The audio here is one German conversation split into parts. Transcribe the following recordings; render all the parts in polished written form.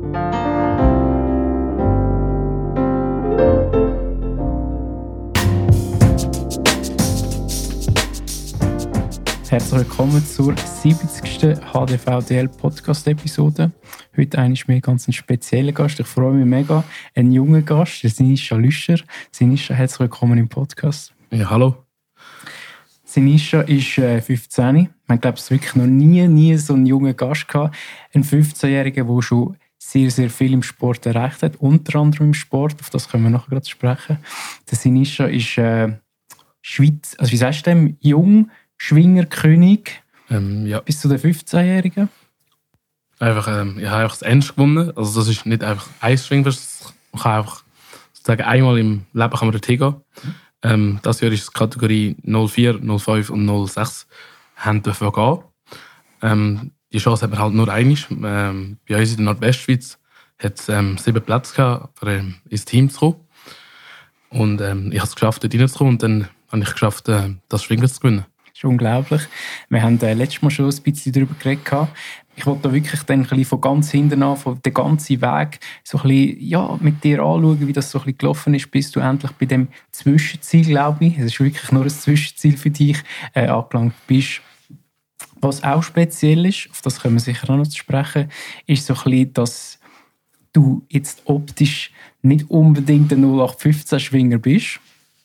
Herzlich willkommen zur 70. HDVDL-Podcast-Episode. Heute ist mir ganz ein spezieller Gast. Ich freue mich mega. Ein junger Gast, der Sinischa Lüscher. Sinischa, herzlich willkommen im Podcast. Ja, hallo. Sinischa ist 15. Man glaubt es wirklich noch nie so einen jungen Gast gehabt. Ein 15-Jähriger, der schon sehr, sehr viel im Sport erreicht hat. Unter anderem im Sport, auf das können wir nachher gerade sprechen. Der Sinischa ist Schweiz, also wie sagst du dem, jung, Schwingerkönig, Ja. bis zu den 15-Jährigen. Ich habe einfach das Ernst gewonnen. Also das ist nicht einfach ein Schwingfest. Man kann einfach sozusagen einmal im Leben kann man dorthin gehen. Das Jahr ist die Kategorie 04, 05 und 06 haben dürfen gehen. Die Chance hat man halt nur einmal. Bei uns in der Nordwestschweiz hat es 7 Plätze gehabt, ins Team zu kommen. Und ich habe es geschafft, dort reinzukommen. Und dann habe ich geschafft, das Schwingfest zu gewinnen. Das ist unglaublich. Wir haben letztes Mal schon ein bisschen darüber geredet. Ich wollte da wirklich dann ein bisschen von ganz hinten an, von den ganzen Weg, so ein bisschen, ja, mit dir anschauen, wie das so ein bisschen gelaufen ist, bis du endlich bei dem Zwischenziel, glaube ich, es ist wirklich nur ein Zwischenziel für dich, angelangt bist. Was auch speziell ist, auf das können wir sicher auch noch zu sprechen, ist so ein bisschen, dass du jetzt optisch nicht unbedingt ein 0815-Schwinger bist.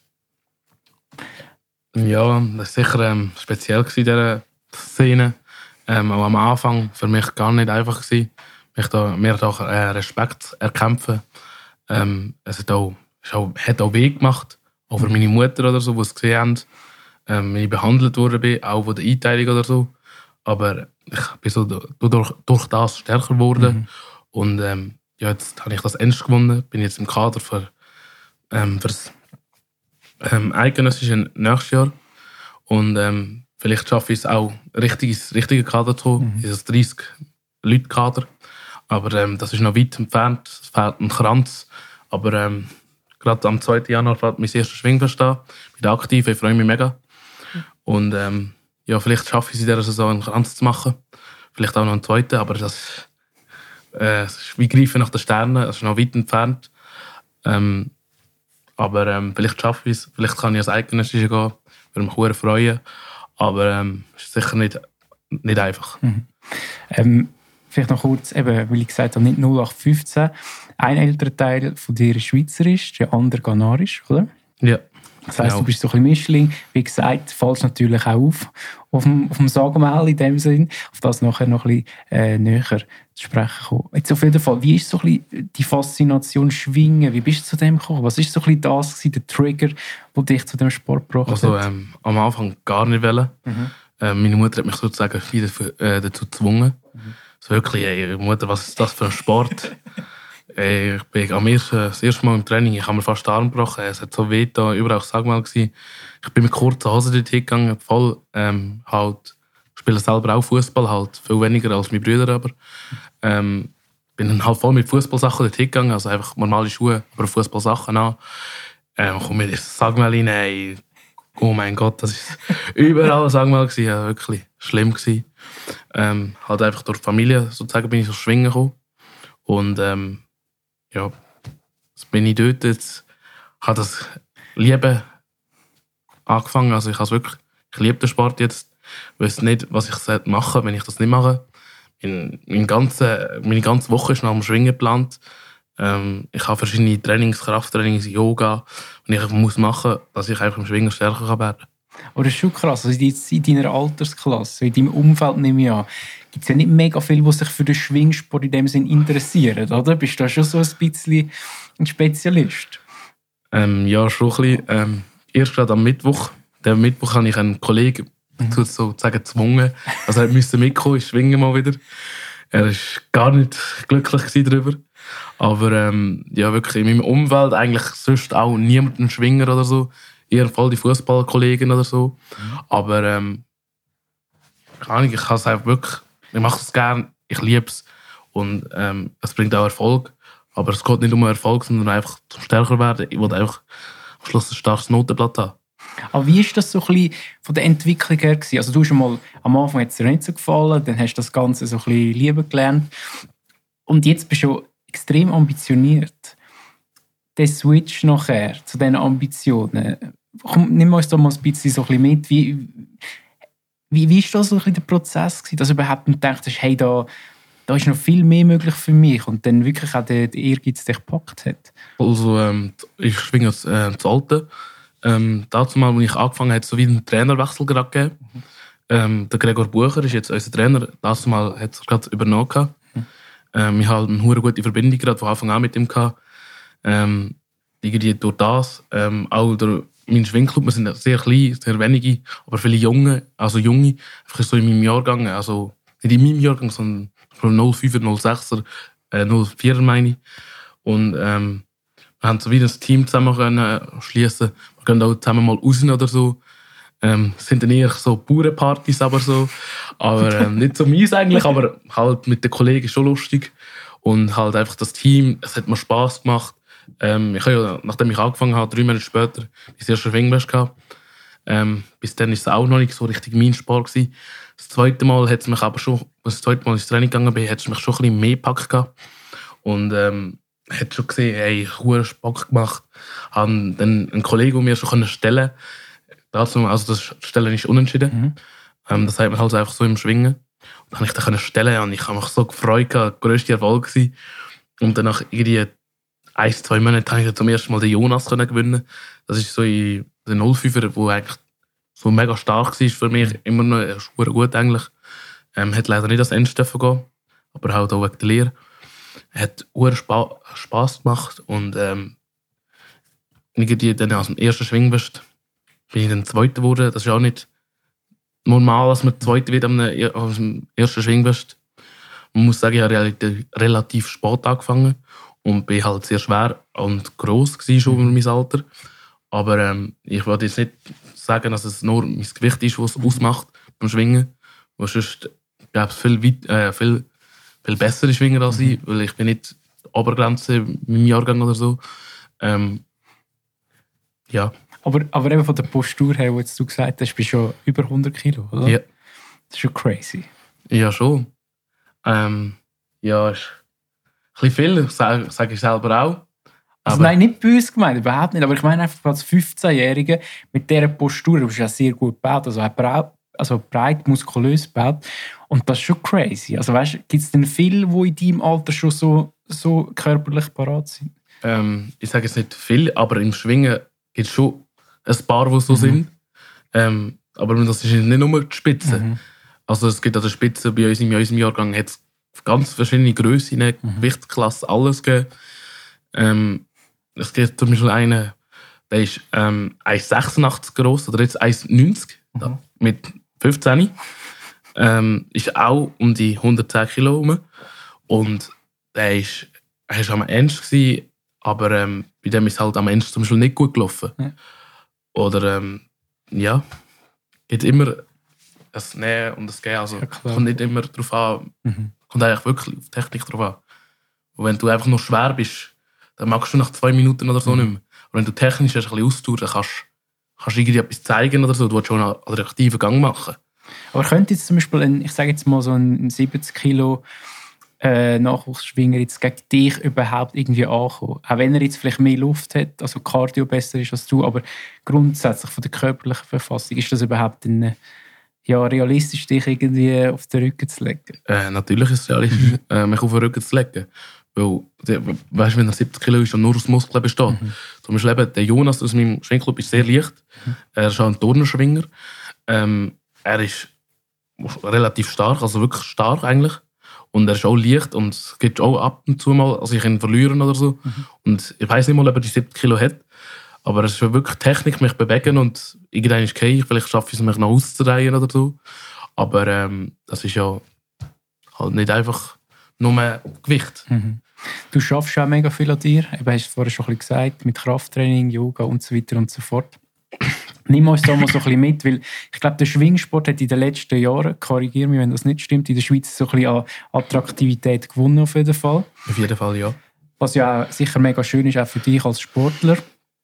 Ja, das war sicher speziell in dieser Szene. Auch am Anfang für mich gar nicht einfach gewesen. Mir hat auch Respekt erkämpfen. Es hat auch weh gemacht. Auch für meine Mutter oder so, die es gesehen haben, wie ich behandelt wurde, auch von der Einteilung oder so. Aber ich bin so durch das stärker geworden. Und jetzt habe ich das ernst gewonnen. Bin jetzt im Kader für das eidgenössische nächstes Jahr. Und vielleicht schaffe ich es auch, richtige Kader zu kommen. Es ist ein 30-Leute-Kader. Aber das ist noch weit entfernt. Es fehlt ein Kranz. Aber gerade am 2. Januar fällt mein erstes Schwingfest an. Ich bin aktiv, ich freue mich mega. Und vielleicht schaffe ich es in dieser Saison, einen Kranz zu machen. Vielleicht auch noch einen zweiten, aber das ist wie Greifen nach den Sternen. Es ist noch weit entfernt. Aber vielleicht schaffe ich es. Vielleicht kann ich als Eidgenössische gehen. Würde mich sehr freuen. Aber es ist sicher nicht einfach. Vielleicht noch kurz, eben, weil ich gesagt habe, nicht 0815. Ein älterer Teil von dir ist schweizerisch, der andere ghanarisch, oder? Ja. Das heisst, du bist so ein bisschen Mischling. Wie gesagt, fällst natürlich auch auf dem Sagamel in dem Sinn. Auf das nachher noch ein bisschen näher zu sprechen kommen. Jetzt auf jeden Fall, wie ist so ein bisschen die Faszination Schwingen? Wie bist du zu dem gekommen? Was ist so ein bisschen das gewesen, der Trigger, der dich zu dem Sport gebracht hat? Also am Anfang gar nicht wollen. Meine Mutter hat mich sozusagen viel dazu gezwungen. So wirklich, Mutter, was ist das für ein Sport? Ich bin das erste Mal im Training, ich habe mir fast den Arm gebrochen. Es hat so weh da, überall Sagmal gewesen. Ich bin mit kurzen Hosen dort hingegangen, voll spiele selber auch Fußball, halt viel weniger als meine Brüder, aber bin dann halt voll mit Fußballsachen dort hingegangen, also einfach normale Schuhe, aber Fußballsachen an. Komm mir das Sagmal rein, ey. Oh mein Gott, das ist überall Sagmal gewesen, ja, wirklich schlimm gewesen. Halt einfach durch die Familie sozusagen bin ich so schwingen gekommen und jetzt bin ich dort, jetzt habe das Lieben angefangen. Also ich liebe den Sport jetzt. Ich weiß nicht, was ich machen soll, wenn ich das nicht mache. Meine ganze Woche ist nach dem Schwingen geplant. Ich habe verschiedene Trainings, Krafttrainings, Yoga, und ich muss machen, dass ich einfach im Schwingen stärker werden kann. Aber das ist schon krass. Also in deiner Altersklasse, in deinem Umfeld nehme ich an, gibt es ja nicht mega viele, die sich für den Schwingsport in dem Sinn interessieren, oder? Bist du da schon so ein bisschen ein Spezialist? Ja, schon ein bisschen. Erst gerade am Mittwoch. Den Mittwoch habe ich einen Kollegen sozusagen gezwungen. Also er musste mitkommen, ich schwinge mal wieder. Er war gar nicht glücklich darüber. Aber wirklich in meinem Umfeld eigentlich sonst auch niemand ein Schwinger oder so. Eher voll die Fußballkollegen oder so. Aber ich kann es einfach wirklich, ich mache es gerne, ich liebe es. Und es bringt auch Erfolg. Aber es geht nicht um Erfolg, sondern einfach zum stärker werden. Ich will einfach am Schluss ein starkes Notenblatt haben. Aber wie ist das so ein bisschen von der Entwicklung her gewesen? Also du hast mal, am Anfang hat es dir nicht so gefallen, dann hast du das Ganze so ein bisschen lieben gelernt. Und jetzt bist du extrem ambitioniert. Der Switch nachher zu diesen Ambitionen, nimm uns da mal ein bisschen mit. Wie war das so ein bisschen der Prozess gewesen, dass du überhaupt nicht gedacht hast, hey, da ist noch viel mehr möglich für mich und dann wirklich auch der Ehrgeiz dich gepackt hat? Also, ich schwinge das Alte. Dazu mal, als ich angefangen habe, hat es so wie einen Trainerwechsel gerade gegeben. Der Gregor Bucher ist jetzt unser Trainer. Dazu mal hat er gerade übernommen. Wir haben halt eine gute Verbindung gerade von Anfang an mit ihm gehabt. Irgendwie durch das, auch durch meinen Schwingclub, wir sind sehr klein, sehr wenige, aber viele Junge, einfach so in meinem Jahrgang, also nicht in meinem Jahrgang, sondern 05er, 06er, 04er meine ich. Und wir haben so wie ein Team zusammen können schliessen. Wir gehen auch zusammen mal raus oder so. Sind dann eher so Bauernpartys, aber nicht so mies eigentlich, aber halt mit den Kollegen schon lustig. Und halt einfach das Team, es hat mir Spass gemacht. Ich habe ja, nachdem ich angefangen habe, 3 Monate später, das erste Schwingwest gehabt. Bis dann war es auch noch nicht so richtig mein Sport gewesen. Das zweite Mal hat es mich aber schon, als ich das zweite Mal ins Training gegangen bin, hat es mich schon ein bisschen mehr gepackt gehabt. Und hat schon gesehen, hey, ich habe einen Spaß gemacht. Habe dann einen Kollegen, der mir schon stellen konnte. Also das Stellen ist unentschieden. Das hat man halt einfach so im Schwingen. Und dann konnte ich den stellen und ich habe mich so gefreut, der grösste Erfolg gewesen. Und dann nach irgendwie 1-2 Monaten konnte ich zum ersten Mal den Jonas gewinnen. Das ist so der 05er, der eigentlich so mega stark war für mich. Immer noch gut eigentlich. Hat leider nicht das Ende gehen, aber halt auch wegen der Lehre. Hat Spass gemacht und irgendwie dann aus dem ersten Schwingwest bin ich dann Zweiter geworden. Das ist auch nicht normal, dass man Zweiter wird aus dem ersten Schwingwest. Man muss sagen, ich habe relativ spät angefangen und bin halt sehr schwer und gross gewesen schon über mein Alter. Aber ich wollte jetzt nicht sagen, dass es nur mein Gewicht ist, was es ausmacht beim Schwingen. Weil sonst gäbe es viel bessere Schwinger als ich, weil ich bin nicht Obergrenze in meinem Jahrgang oder so. Ja. Aber eben von der Postur her, wo jetzt du gesagt hast, bist du schon über 100 Kilo, oder? Ja. Das ist schon crazy. Ja, schon. Ja, ist ein bisschen viel, sage ich selber auch. Also nein, nicht böse gemeint, überhaupt nicht. Aber ich meine einfach als 15-Jähriger mit dieser Postur, du bist ja sehr gut gebaut, also breit, muskulös gebaut. Und das ist schon crazy. Also weißt, gibt es denn viele, die in deinem Alter schon so körperlich parat sind? Ich sage jetzt nicht viel, aber im Schwingen gibt es schon ein paar, die so sind. Aber das ist nicht nur die Spitze. Also es gibt an der Spitze, bei uns in unserem Jahrgang hat es ganz verschiedene Grössen, Gewichtsklassen, alles gegeben. Es gibt zum Beispiel einen, der ist 1,86 groß oder jetzt 1,90 mit 15. Ist auch um die 110 Kilo rum. Und er war am Ende gewesen, aber bei dem ist halt am Ende zum Beispiel nicht gut gelaufen. Ja. Oder ja, geht immer das Nähen und das Gehen. Also ja, kommt nicht immer darauf an. Kommt eigentlich wirklich auf die Technik drauf an. Und wenn du einfach noch schwer bist, dann magst du nach 2 Minuten oder so nicht mehr. Und wenn du technisch ein bisschen austauschst, dann kannst du irgendwie etwas zeigen oder so. Du willst schon einen attraktiven Gang machen. Aber könnte jetzt zum Beispiel, ich sage jetzt mal so ein 70 Kilo Nachwuchsschwinger jetzt gegen dich überhaupt irgendwie ankommen? Auch wenn er jetzt vielleicht mehr Luft hat, also Cardio besser ist als du, aber grundsätzlich von der körperlichen Verfassung, ist das überhaupt realistisch, dich irgendwie auf den Rücken zu legen? Natürlich ist es realistisch, mich auf den Rücken zu legen. Weil, weißt du, wenn er 70 Kilo ist und nur aus Muskeln besteht. Zum Beispiel eben, der Jonas aus meinem Schwingclub ist sehr leicht. Er ist auch ein Turnerschwinger. Er ist relativ stark, also wirklich stark eigentlich. Und er ist auch leicht und es gibt auch ab und zu mal, also ich kann ihn verlieren oder so. Und ich weiss nicht mal, ob er die 70 Kilo hat. Aber es ist wirklich Technik, mich bewegen und irgendwann ist okay, vielleicht schaffe ich es, mich noch auszudrehen oder so. Aber das ist ja halt nicht einfach nur Gewicht. Du schaffst auch mega viel an dir. Du hast es vorher schon ein bisschen gesagt, mit Krafttraining, Yoga und so weiter und so fort. Nimm uns da mal so ein bisschen mit, weil ich glaube, der Schwingsport hat in den letzten Jahren, korrigiere mich, wenn das nicht stimmt, in der Schweiz so ein bisschen an Attraktivität gewonnen auf jeden Fall. Auf jeden Fall, ja. Was ja auch sicher mega schön ist, auch für dich als Sportler.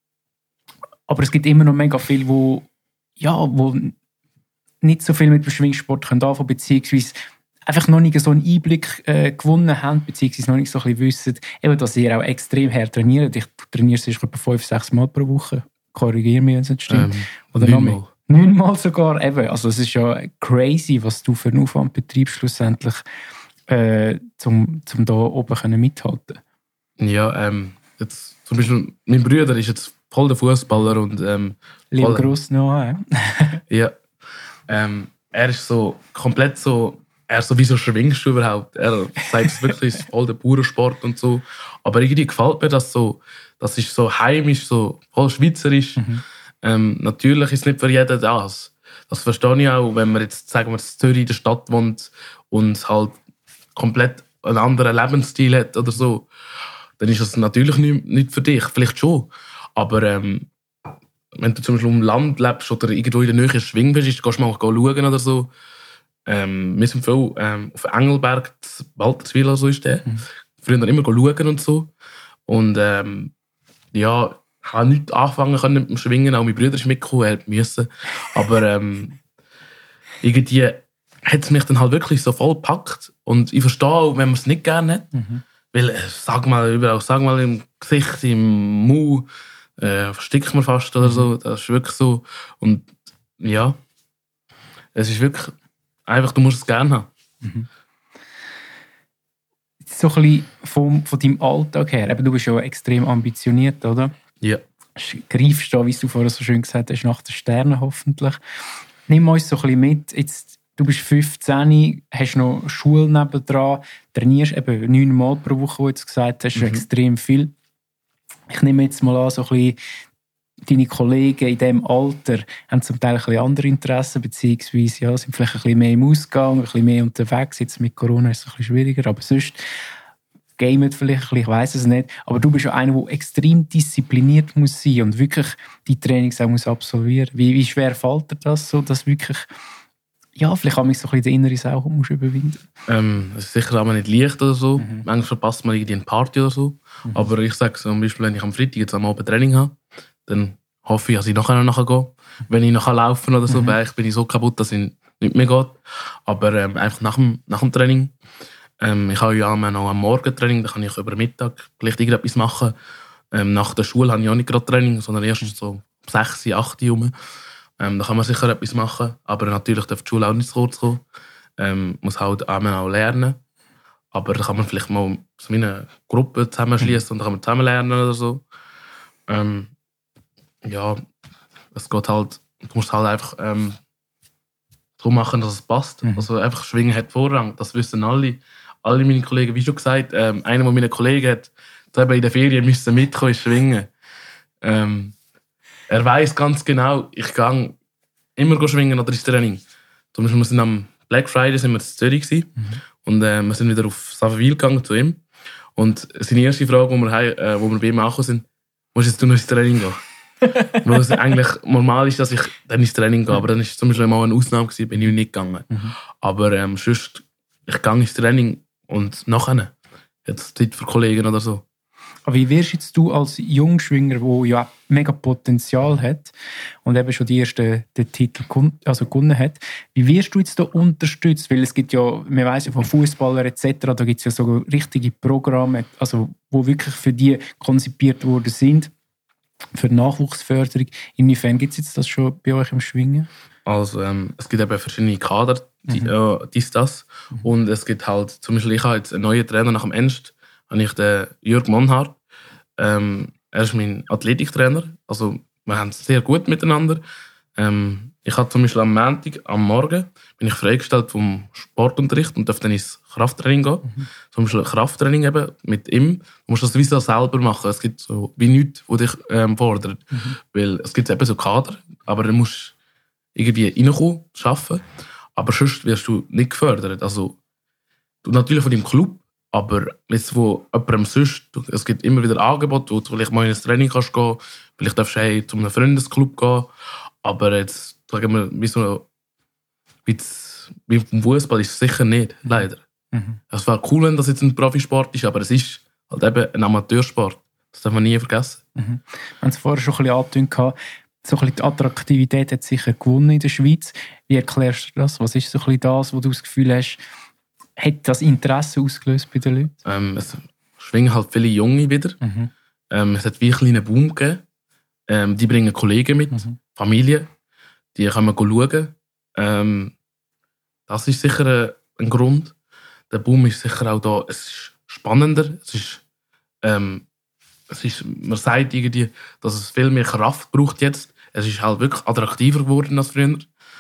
Aber es gibt immer noch mega viele, wo nicht so viel mit dem Schwingsport anfangen können, beziehungsweise einfach noch nicht so einen Einblick gewonnen haben, beziehungsweise noch nicht so ein bisschen wissen, eben, dass ihr auch extrem hart trainiert. Ich trainiere sonst etwa 5-6 Mal pro Woche. Korrigiere mich, wenn es nicht stimmt. Oder 9 Mal. 9 Mal sogar. Eben. Also es ist ja crazy, was du für einen Aufwand betreibst, schlussendlich, zum da oben mithalten. Ja, jetzt, zum Beispiel, mein Bruder ist jetzt voll der Fußballer und Liebe Gruß noch. Ja. Er ist so komplett so, wieso schwingst du überhaupt? Er sagt es wirklich, es ist voll der pure Sport und so. Aber irgendwie gefällt mir das so, das ist so heimisch, so voll schweizerisch. Natürlich ist es nicht für jeden das. Das verstehe ich auch, wenn man jetzt, sagen wir, in Zürich in der Stadt wohnt und halt komplett einen anderen Lebensstil hat oder so. Dann ist das natürlich nicht für dich. Vielleicht schon. Aber wenn du zum Beispiel im Land lebst oder irgendwo in der Nähe schwingen willst, gehst du mal schauen oder so. Wir sind viel auf Engelberg, Walterswil oder so ist der. Früher immer schauen und so. Und ja, ich habe nichts anfangen können mit dem Schwingen. Auch mein Bruder ist mitgekommen, er musste. Aber irgendwie hat es mich dann halt wirklich so voll gepackt. Und ich verstehe auch, wenn man es nicht gerne hat. Weil, sag mal im Gesicht, im Mund, verstickt man fast oder so. Das ist wirklich so. Und ja, es ist wirklich einfach, du musst es gerne haben. So ein bisschen von deinem Alltag her. Eben, du bist ja extrem ambitioniert, oder? Ja. Greifst da, wie du vorher so schön gesagt hast, nach den Sternen hoffentlich. Nimm uns so ein bisschen mit. Jetzt, du bist 15, hast noch Schule nebendran, trainierst eben 9 Mal pro Woche, wie du jetzt gesagt hast, extrem viel. Ich nehme jetzt mal an, so ein bisschen deine Kollegen in diesem Alter haben zum Teil ein bisschen andere Interessen, beziehungsweise ja, sind vielleicht ein bisschen mehr im Ausgang, ein bisschen mehr unterwegs. Jetzt mit Corona ist es ein bisschen schwieriger, aber sonst gamet vielleicht ein bisschen, ich weiss es nicht. Aber du bist ja einer, der extrem diszipliniert muss sein und wirklich die Trainings auch muss absolvieren. Wie schwer fällt dir das so, dass wirklich, ja, vielleicht kann man so ein bisschen den inneren Sau musst überwinden? Es ist sicher auch nicht leicht oder so. Manchmal verpasst man irgendwie eine Party oder so. Aber ich sage zum Beispiel, wenn ich am Freitag jetzt am Abend Training habe, dann hoffe ich, dass ich nachher gehen. Wenn ich noch laufen oder so, weil ich bin so kaputt, dass es nicht mehr geht. Aber einfach nach dem Training. Ich habe ja noch am Morgen Training, da kann ich über Mittag vielleicht irgendetwas machen. Nach der Schule habe ich auch nicht gerade Training, sondern erst so um 6, 8 Uhr. Da kann man sicher etwas machen. Aber natürlich darf die Schule auch nicht zu kurz kommen. Muss halt auch lernen. Aber da kann man vielleicht mal so eine Gruppe zusammenschließen und dann kann man zusammen lernen oder so. Ja, es geht halt, du musst halt einfach so machen, dass es passt. Also einfach Schwingen hat Vorrang, das wissen alle meine Kollegen. Wie schon gesagt, einer von meinen Kollegen hat eben in der Ferien müssen mitkommen, schwingen. Er weiss ganz genau, ich gehe immer schwingen oder ins Training. Zum Beispiel, wir sind am Black Friday sind wir in Zürich gewesen, und wir sind wieder auf Savenwil gegangen zu ihm. Und seine erste Frage, wo wir bei ihm angekommen sind, musst jetzt du noch ins Training gehen? Weil es eigentlich normal ist, dass ich dann ins Training gehe. Aber dann war es zum Beispiel mal eine Ausnahme, bin ich nicht gegangen. Aber sonst, ich gehe ins Training und nachher jetzt Zeit für Kollegen oder so. Aber wie wirst jetzt du als Jungschwinger, der ja mega Potenzial hat und eben schon den Titel gewonnen hat, wie wirst du jetzt da unterstützt? Weil es gibt ja, man weiss ja von Fußballern etc., da gibt es ja so richtige Programme, also wo wirklich für die konzipiert worden sind, für die Nachwuchsförderung. Inwiefern gibt es jetzt das schon bei euch im Schwingen? Also es gibt eben verschiedene Kader, das. Und es gibt halt, zum Beispiel ich habe jetzt einen neuen Trainer nach dem Ernst, habe ich den Jürg Monhardt. Er ist mein Athletiktrainer, also wir haben es sehr gut miteinander. Ich habe zum Beispiel am Montag, am Morgen, bin ich freigestellt vom Sportunterricht und darf dann ins Krafttraining gehen. Zum Beispiel Krafttraining eben mit ihm. Du musst das wie so selber machen. Es gibt so wie nichts, was dich fordert. Weil es gibt eben so Kader, aber du musst irgendwie reinkommen, arbeiten. Aber sonst wirst du nicht gefördert. Also, du natürlich von deinem Club, aber jetzt von jemandem sonst. Es gibt immer wieder Angebote, wo du vielleicht mal in ein Training kannst gehen. Vielleicht darfst du zu einem Freundesclub gehen. Aber jetzt, sagen wir, wie vom Fußball ist es sicher nicht, leider. Es wäre cool, wenn das jetzt ein Profisport ist, aber es ist halt eben ein Amateursport. Das darf man nie vergessen. Wir haben es vorher schon ein bisschen angetönt. So ein bisschen die Attraktivität hat sicher gewonnen in der Schweiz. Wie erklärst du das? Was ist so ein bisschen das, wo du das Gefühl hast, hat das Interesse ausgelöst bei den Leuten? Es schwingen halt viele Junge wieder. Es hat wie einen kleinen Boom gegeben. Die bringen Kollegen mit, Familie, die können schauen. Das ist sicher ein Grund. Der Boom ist sicher auch da. Es ist spannender. Man sagt irgendwie, dass es viel mehr Kraft braucht jetzt. Es ist halt wirklich attraktiver geworden als früher.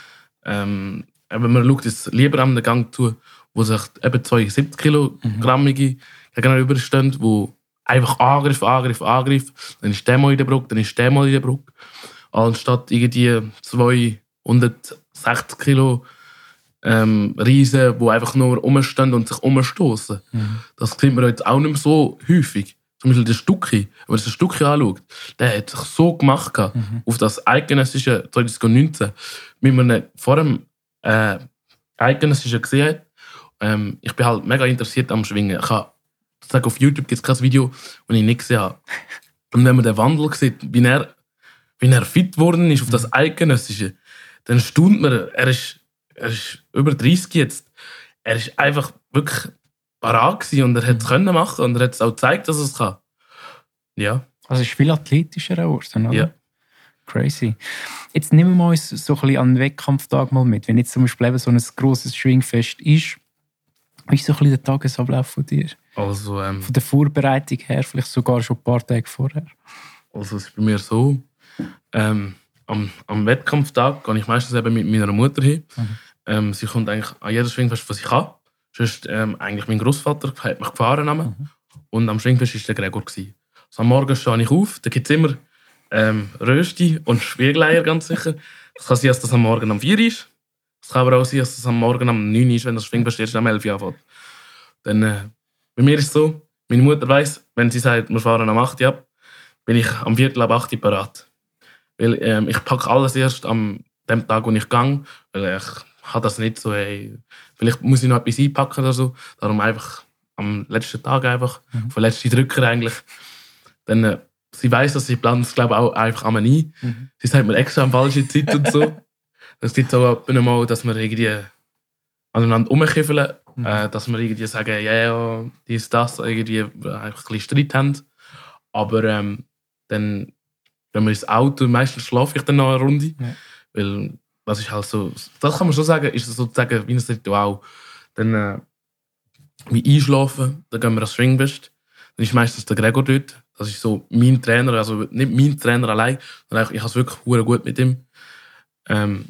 Man schaut jetzt lieber an den Gang zu, wo sich eben 2 70-Kilogrammige gegenüberstehen, wo einfach Angriff. Dann ist der mal in der Brücke, dann ist der mal in der Brücke. Anstatt irgendwie 260 Kilo Riesen, die einfach nur rumstehen und sich umstoßen. Das sieht man jetzt auch nicht mehr so häufig. Zum Beispiel der Stucki, wenn man sich den Stucki anschaut, der hat sich so gemacht auf das eidgenössische 2019, wie man ihn vor dem eidgenössischen gesehen hat. Ich bin halt mega interessiert am Schwingen. Ich habe auf YouTube gibt es kein Video, das ich nicht gesehen habe. Und wenn man den Wandel sieht, wie er fit geworden ist auf das eidgenössische, dann staunt man, er ist über 30 jetzt. Er ist einfach wirklich parat gewesen und er hat es können machen und er hat es auch gezeigt, dass er es kann. Ja. Also es ist viel athletischer geworden, oder? Ja. Crazy. Jetzt nehmen wir uns so ein bisschen an den Wettkampftag mal mit. Wenn jetzt zum Beispiel eben so ein grosses Schwingfest ist, wie ist so ein bisschen der Tagesablauf von dir? Also, von der Vorbereitung her, vielleicht sogar schon ein paar Tage vorher? Also es ist bei mir so, am Wettkampftag gehe ich meistens eben mit meiner Mutter hin. Sie kommt eigentlich an jedes Schwingfest, was ich kann. Sonst, eigentlich mein Großvater hat mich gefahren. Und am Schwingfest war der Gregor. Also am Morgen stehe ich auf, da gibt es immer Rösti und Spiegeleier, ganz sicher. Es kann sein, dass das am Morgen um 4 Uhr ist. Es kann aber auch sein, dass das am Morgen um 9 Uhr ist, wenn das Schwingfest erst um 11 Uhr anfängt. Dann, bei mir ist es so, meine Mutter weiss, wenn sie sagt, wir fahren am 8 Uhr ab, bin ich am 7:45 Uhr parat. Weil ich packe alles erst am dem Tag, wo ich gehe, weil ich habe das nicht so, vielleicht muss ich noch etwas einpacken oder so. Darum einfach am letzten Tag einfach, auf den letzten Drücker eigentlich. Dann, sie weiss, dass sie plant es, glaube ich, auch einfach einmal ein. Sie sagt mir extra an falsche Zeit und so. Es gibt auch mal, dass wir irgendwie aneinander rumkiffeln, dass wir irgendwie sagen, ja, dies, das, irgendwie einfach ein bisschen Streit haben. Aber dann, wenn wir ins Auto, meistens schlafe ich dann noch eine Runde. Ja. Weil das ist halt so, das kann man schon sagen, ist sozusagen wie ein Ritual. Dann wie einschlafen, dann gehen wir ans Schwingfest. Dann ist meistens der Gregor dort. Das ist so mein Trainer, also nicht mein Trainer allein, sondern ich habe es wirklich sehr gut mit ihm. Dann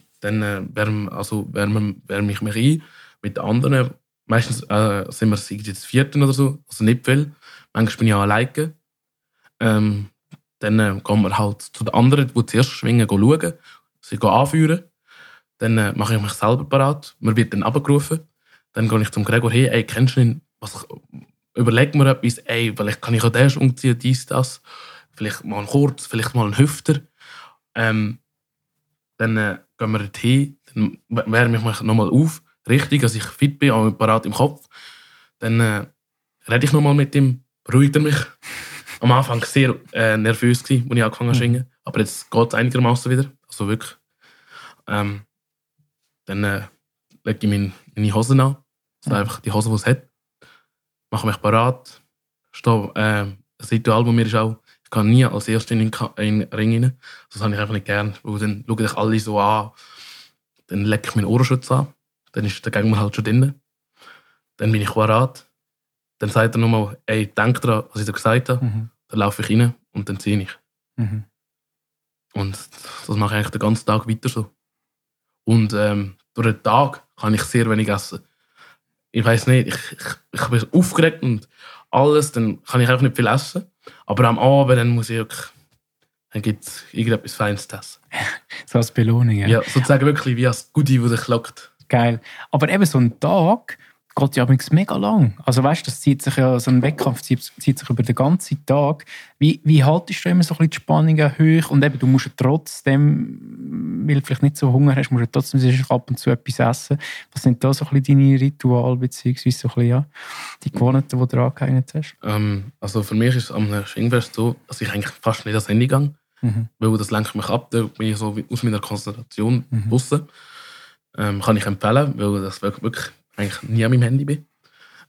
wärme ich mich ein mit den anderen. Meistens sind wir jetzt 4. oder so, also nicht viel. Manchmal bin ich auch alleine. Dann gehen wir halt zu den anderen, die zuerst schwingen, schauen, sie anführen. Dann mache ich mich selber parat. Man wird dann abgerufen. Dann gehe ich zum Gregor hin, ey, kennst du ihn? Überleg mir etwas, ey, vielleicht kann ich auch den umziehen, dies, das. Vielleicht mal einen Kurz, vielleicht mal einen Hüfter. Dann gehen wir dorthin, dann wärme ich mich nochmal auf, richtig, dass ich fit bin, auch parat im Kopf. Dann rede ich nochmal mit ihm, beruhigt er mich. Am Anfang sehr nervös gewesen, als ich angefangen habe zu schwingen. Aber jetzt geht es einigermaßen wieder. Also wirklich. Dann lege ich meine Hosen an. Also einfach die Hose, die es hat. Mache mich parat. Ein Ritual bei mir ist auch, ich kann nie als Erster in den Ring rein. Das habe ich einfach nicht gern. Weil dann schauen dich alle so an. Dann lege ich meinen Ohrenschutz an. Dann ist der Gegner halt schon drin. Dann bin ich parat. Dann sagt er nochmal, ey, denk dran, was ich dir gesagt habe. Dann laufe ich rein und dann ziehe ich. Und das mache ich eigentlich den ganzen Tag weiter so. Und durch den Tag kann ich sehr wenig essen. Ich weiss nicht, ich bin aufgeregt und alles, dann kann ich einfach nicht viel essen. Aber am Abend dann muss ich wirklich, dann gibt es irgendetwas Feines zu essen. So als Belohnung, ja. Ja, sozusagen wirklich wie als Goodie, das dich lockt. Geil. Aber eben so ein Tag geht ja mega lang. Also weißt, das zieht sich ja, so ein Wettkampf zieht sich über den ganzen Tag. Wie haltest du immer so ein bisschen die Spannungen hoch? Und eben, du musst ja trotzdem, weil du vielleicht nicht so Hunger hast, musst du trotzdem ab und zu etwas essen. Was sind da so ein bisschen deine Rituale, beziehungsweise so ein bisschen, ja, die Gewohnheiten, die du angehängt hast? Also für mich ist es am Schwingfest so, dass ich eigentlich fast nicht ans Handy gehe. Weil das lenkt mich ab, da bin ich so aus meiner Konzentration draussen. Kann ich empfehlen, weil das wirklich eigentlich nie an meinem Handy bin.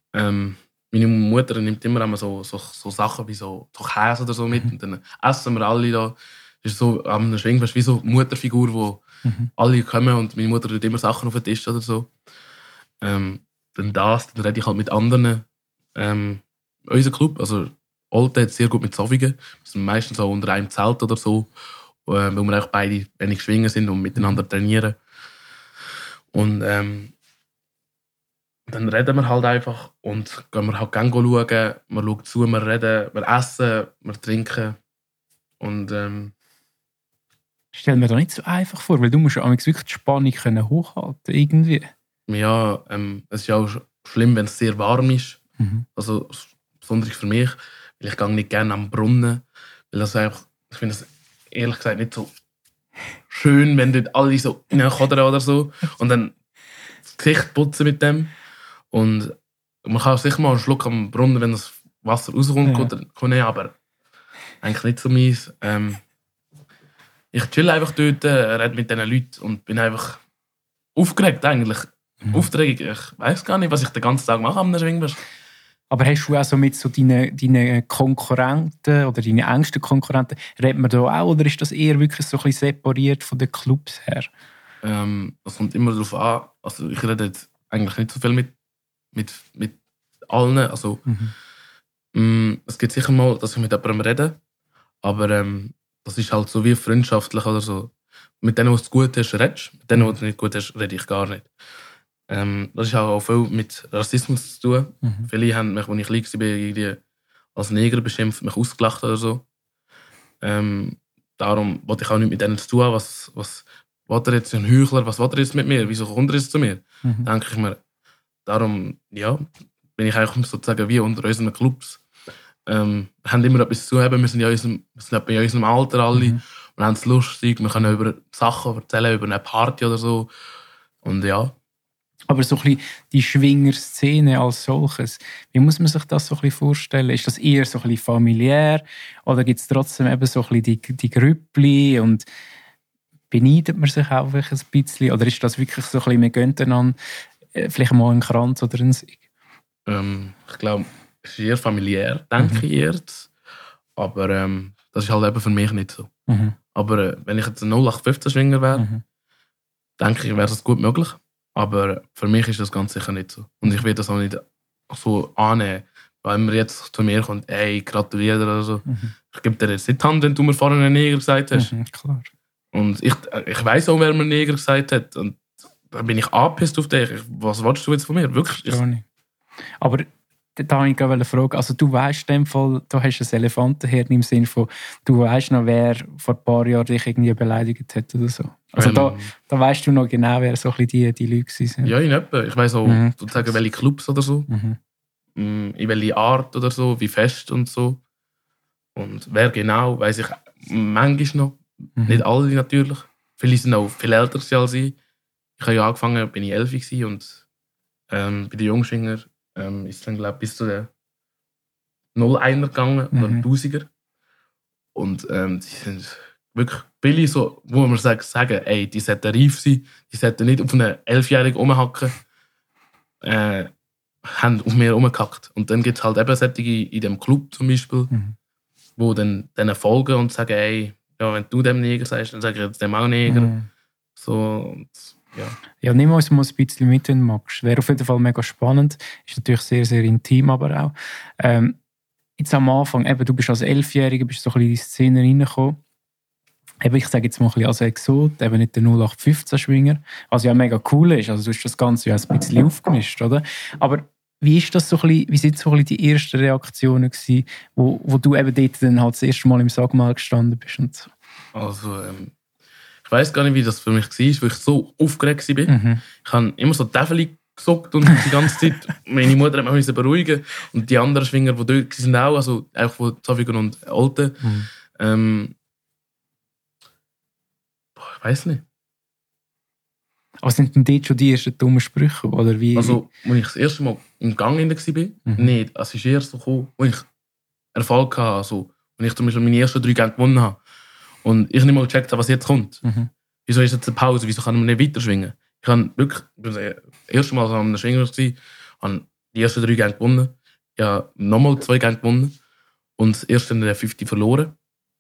Meine Mutter nimmt immer einmal so Sachen wie so Käse oder so mit. Und dann essen wir alle da. Das ist so am Schwingfest wie so eine Mutterfigur, wo alle kommen und meine Mutter tut immer Sachen auf den Tisch oder so. Dann rede ich halt mit anderen. Unser Club, also Olten hat sehr gut mit Zofingen. Wir sind meistens so unter einem Zelt oder so, weil wir auch beide wenig schwingen sind und miteinander trainieren. Und dann reden wir halt einfach und gehen wir halt gerne schauen. Wir schauen zu, wir reden, wir essen, wir trinken. Und stell mir da nicht so einfach vor, weil du musst ja wirklich die Spannung hochhalten irgendwie. Ja, es ist ja auch schlimm, wenn es sehr warm ist. Also besonders für mich, weil ich gehe nicht gerne am Brunnen. Weil das einfach, ich finde es ehrlich gesagt nicht so schön, wenn dort alle so reinkodern oder so und dann das Gesicht putzen mit dem. Und man kann sicher mal einen Schluck am Brunnen, wenn das Wasser rauskommt, nehmen, aber eigentlich nicht so meins. Ich chill einfach dort, rede mit diesen Leuten und bin einfach aufgeregt eigentlich. Aufgeregt. Ich weiss gar nicht, was ich den ganzen Tag mache am Schwingfest. Aber hast du auch so mit so deinen Konkurrenten oder deinen engsten Konkurrenten, redet man da auch oder ist das eher wirklich so ein bisschen separiert von den Clubs her? Das kommt immer darauf an. Also ich rede jetzt eigentlich nicht so viel mit allen. Also, es gibt sicher mal, dass ich mit jemandem rede, aber das ist halt so wie freundschaftlich oder so. Mit denen, was du gut hast, redest. Mit denen, was du nicht gut hast, rede ich gar nicht. Das ist auch viel mit Rassismus zu tun. Viele haben mich, als ich klein war, irgendwie als Neger beschimpft, mich ausgelacht oder so. Darum wollte ich auch nicht mit denen zu tun haben. Was will er jetzt, ein Heuchler, was will er jetzt mit mir? Wieso kommt er jetzt zu mir? Denke ich mir. Darum, ja, bin ich eigentlich sozusagen wie unter unseren Clubs. Wir haben immer etwas zu haben. Wir sind ja in unserem Alter alle. Wir haben es lustig. Wir können über Sachen erzählen, über eine Party oder so. Und ja. Aber so ein bisschen die Schwingerszene als solches, wie muss man sich das so ein bisschen vorstellen? Ist das eher so ein bisschen familiär oder gibt es trotzdem eben so ein bisschen die Grüppli und beneidet man sich auch ein bisschen? Oder ist das wirklich so ein bisschen, wir gehen dann vielleicht mal einen Kranz oder einen Sieg? Ich glaube, es ist eher familiär, denke ich jetzt. Aber das ist halt eben für mich nicht so. Aber wenn ich jetzt ein 0815-Schwinger wäre, denke ich, wäre das gut möglich. Aber für mich ist das ganz sicher nicht so. Und ich will das auch nicht so annehmen. Wenn man jetzt zu mir kommt, ey, gratuliere oder so. Ich gebe dir jetzt nicht die Hand, wenn du mir vorhin einen Neger gesagt hast. Klar. Und ich weiss auch, wer mir Neger gesagt hat. Und dann bin ich angepisst auf dich. Was willst du jetzt von mir? Wirklich? Aber da wollte ich gerade fragen, also du weißt in dem Fall, du hast ein Elefantenhirn im Sinne von, du weißt noch, wer vor ein paar Jahren dich irgendwie beleidigt hat oder so. Also da weißt du noch genau, wer so ein bisschen die Leute sind. Ja, in etwa. Ich weiss auch, sozusagen, welche Clubs oder so. In welche Art oder so, wie fest und so. Und wer genau, weiss ich manchmal noch. Nicht alle natürlich. Viele sind auch viel älter als ich. Ich habe ja angefangen, bin ich 11 gewesen und bei den Jungschwinger ist dann, glaube ich, bis zu der 01er gegangen, oder 1000er. Und die sind wirklich billig, so, wo man sagen, ey, die sollten reif sein, die sollten nicht auf einen 11-Jährigen rumhacken, haben auf mir rumgehackt. Und dann gibt es halt eben solche in dem Club zum Beispiel, wo dann denen folgen und sagen, ey, ja, wenn du dem Neger sagst, dann sage ich jetzt dem auch Neger. So, und, ja, nimm uns mal ein bisschen mit, wenn du magst. Wäre auf jeden Fall mega spannend. Ist natürlich sehr, sehr intim, aber auch. Jetzt am Anfang, eben, du bist als 11-Jähriger, bist so ein bisschen in die Szene reingekommen. Eben, ich sage jetzt mal ein bisschen als Exot, eben nicht der 0815-Schwinger. Was ja mega cool ist. Also du hast das Ganze ja ein bisschen aufgemischt, oder? Aber wie ist das so ein bisschen, wie sind so ein bisschen die ersten Reaktionen gewesen, wo du eben dort dann halt das erste Mal im Sagmal gestanden bist und so? Also, ich weiss gar nicht, wie das für mich war, weil ich so aufgeregt war. Ich habe immer so Täfeli gesockt und die ganze Zeit. Meine Mutter hat mich beruhigen. Und die anderen Schwinger, die dort sind auch, also auch von Zofingen und Olten. Ich weiss nicht. Aber sind denn dort schon die ersten dummen Sprüche? Oder wie? Also, als ich das erste Mal im Gang war, nicht. Es ist erst so gekommen, als ich Erfolg hatte. Also, als ich zum Beispiel meine ersten 3 Gänge gewonnen habe. Und ich nicht mal gecheckt habe, was jetzt kommt. Wieso ist jetzt eine Pause? Wieso kann man nicht weiter schwingen? Ich habe wirklich, das erste Mal an einem Schwinger gewesen, habe die ersten 3 Gänge gewonnen. Ja, nochmal 2 Gänge gewonnen. Und das erste in der 50 verloren.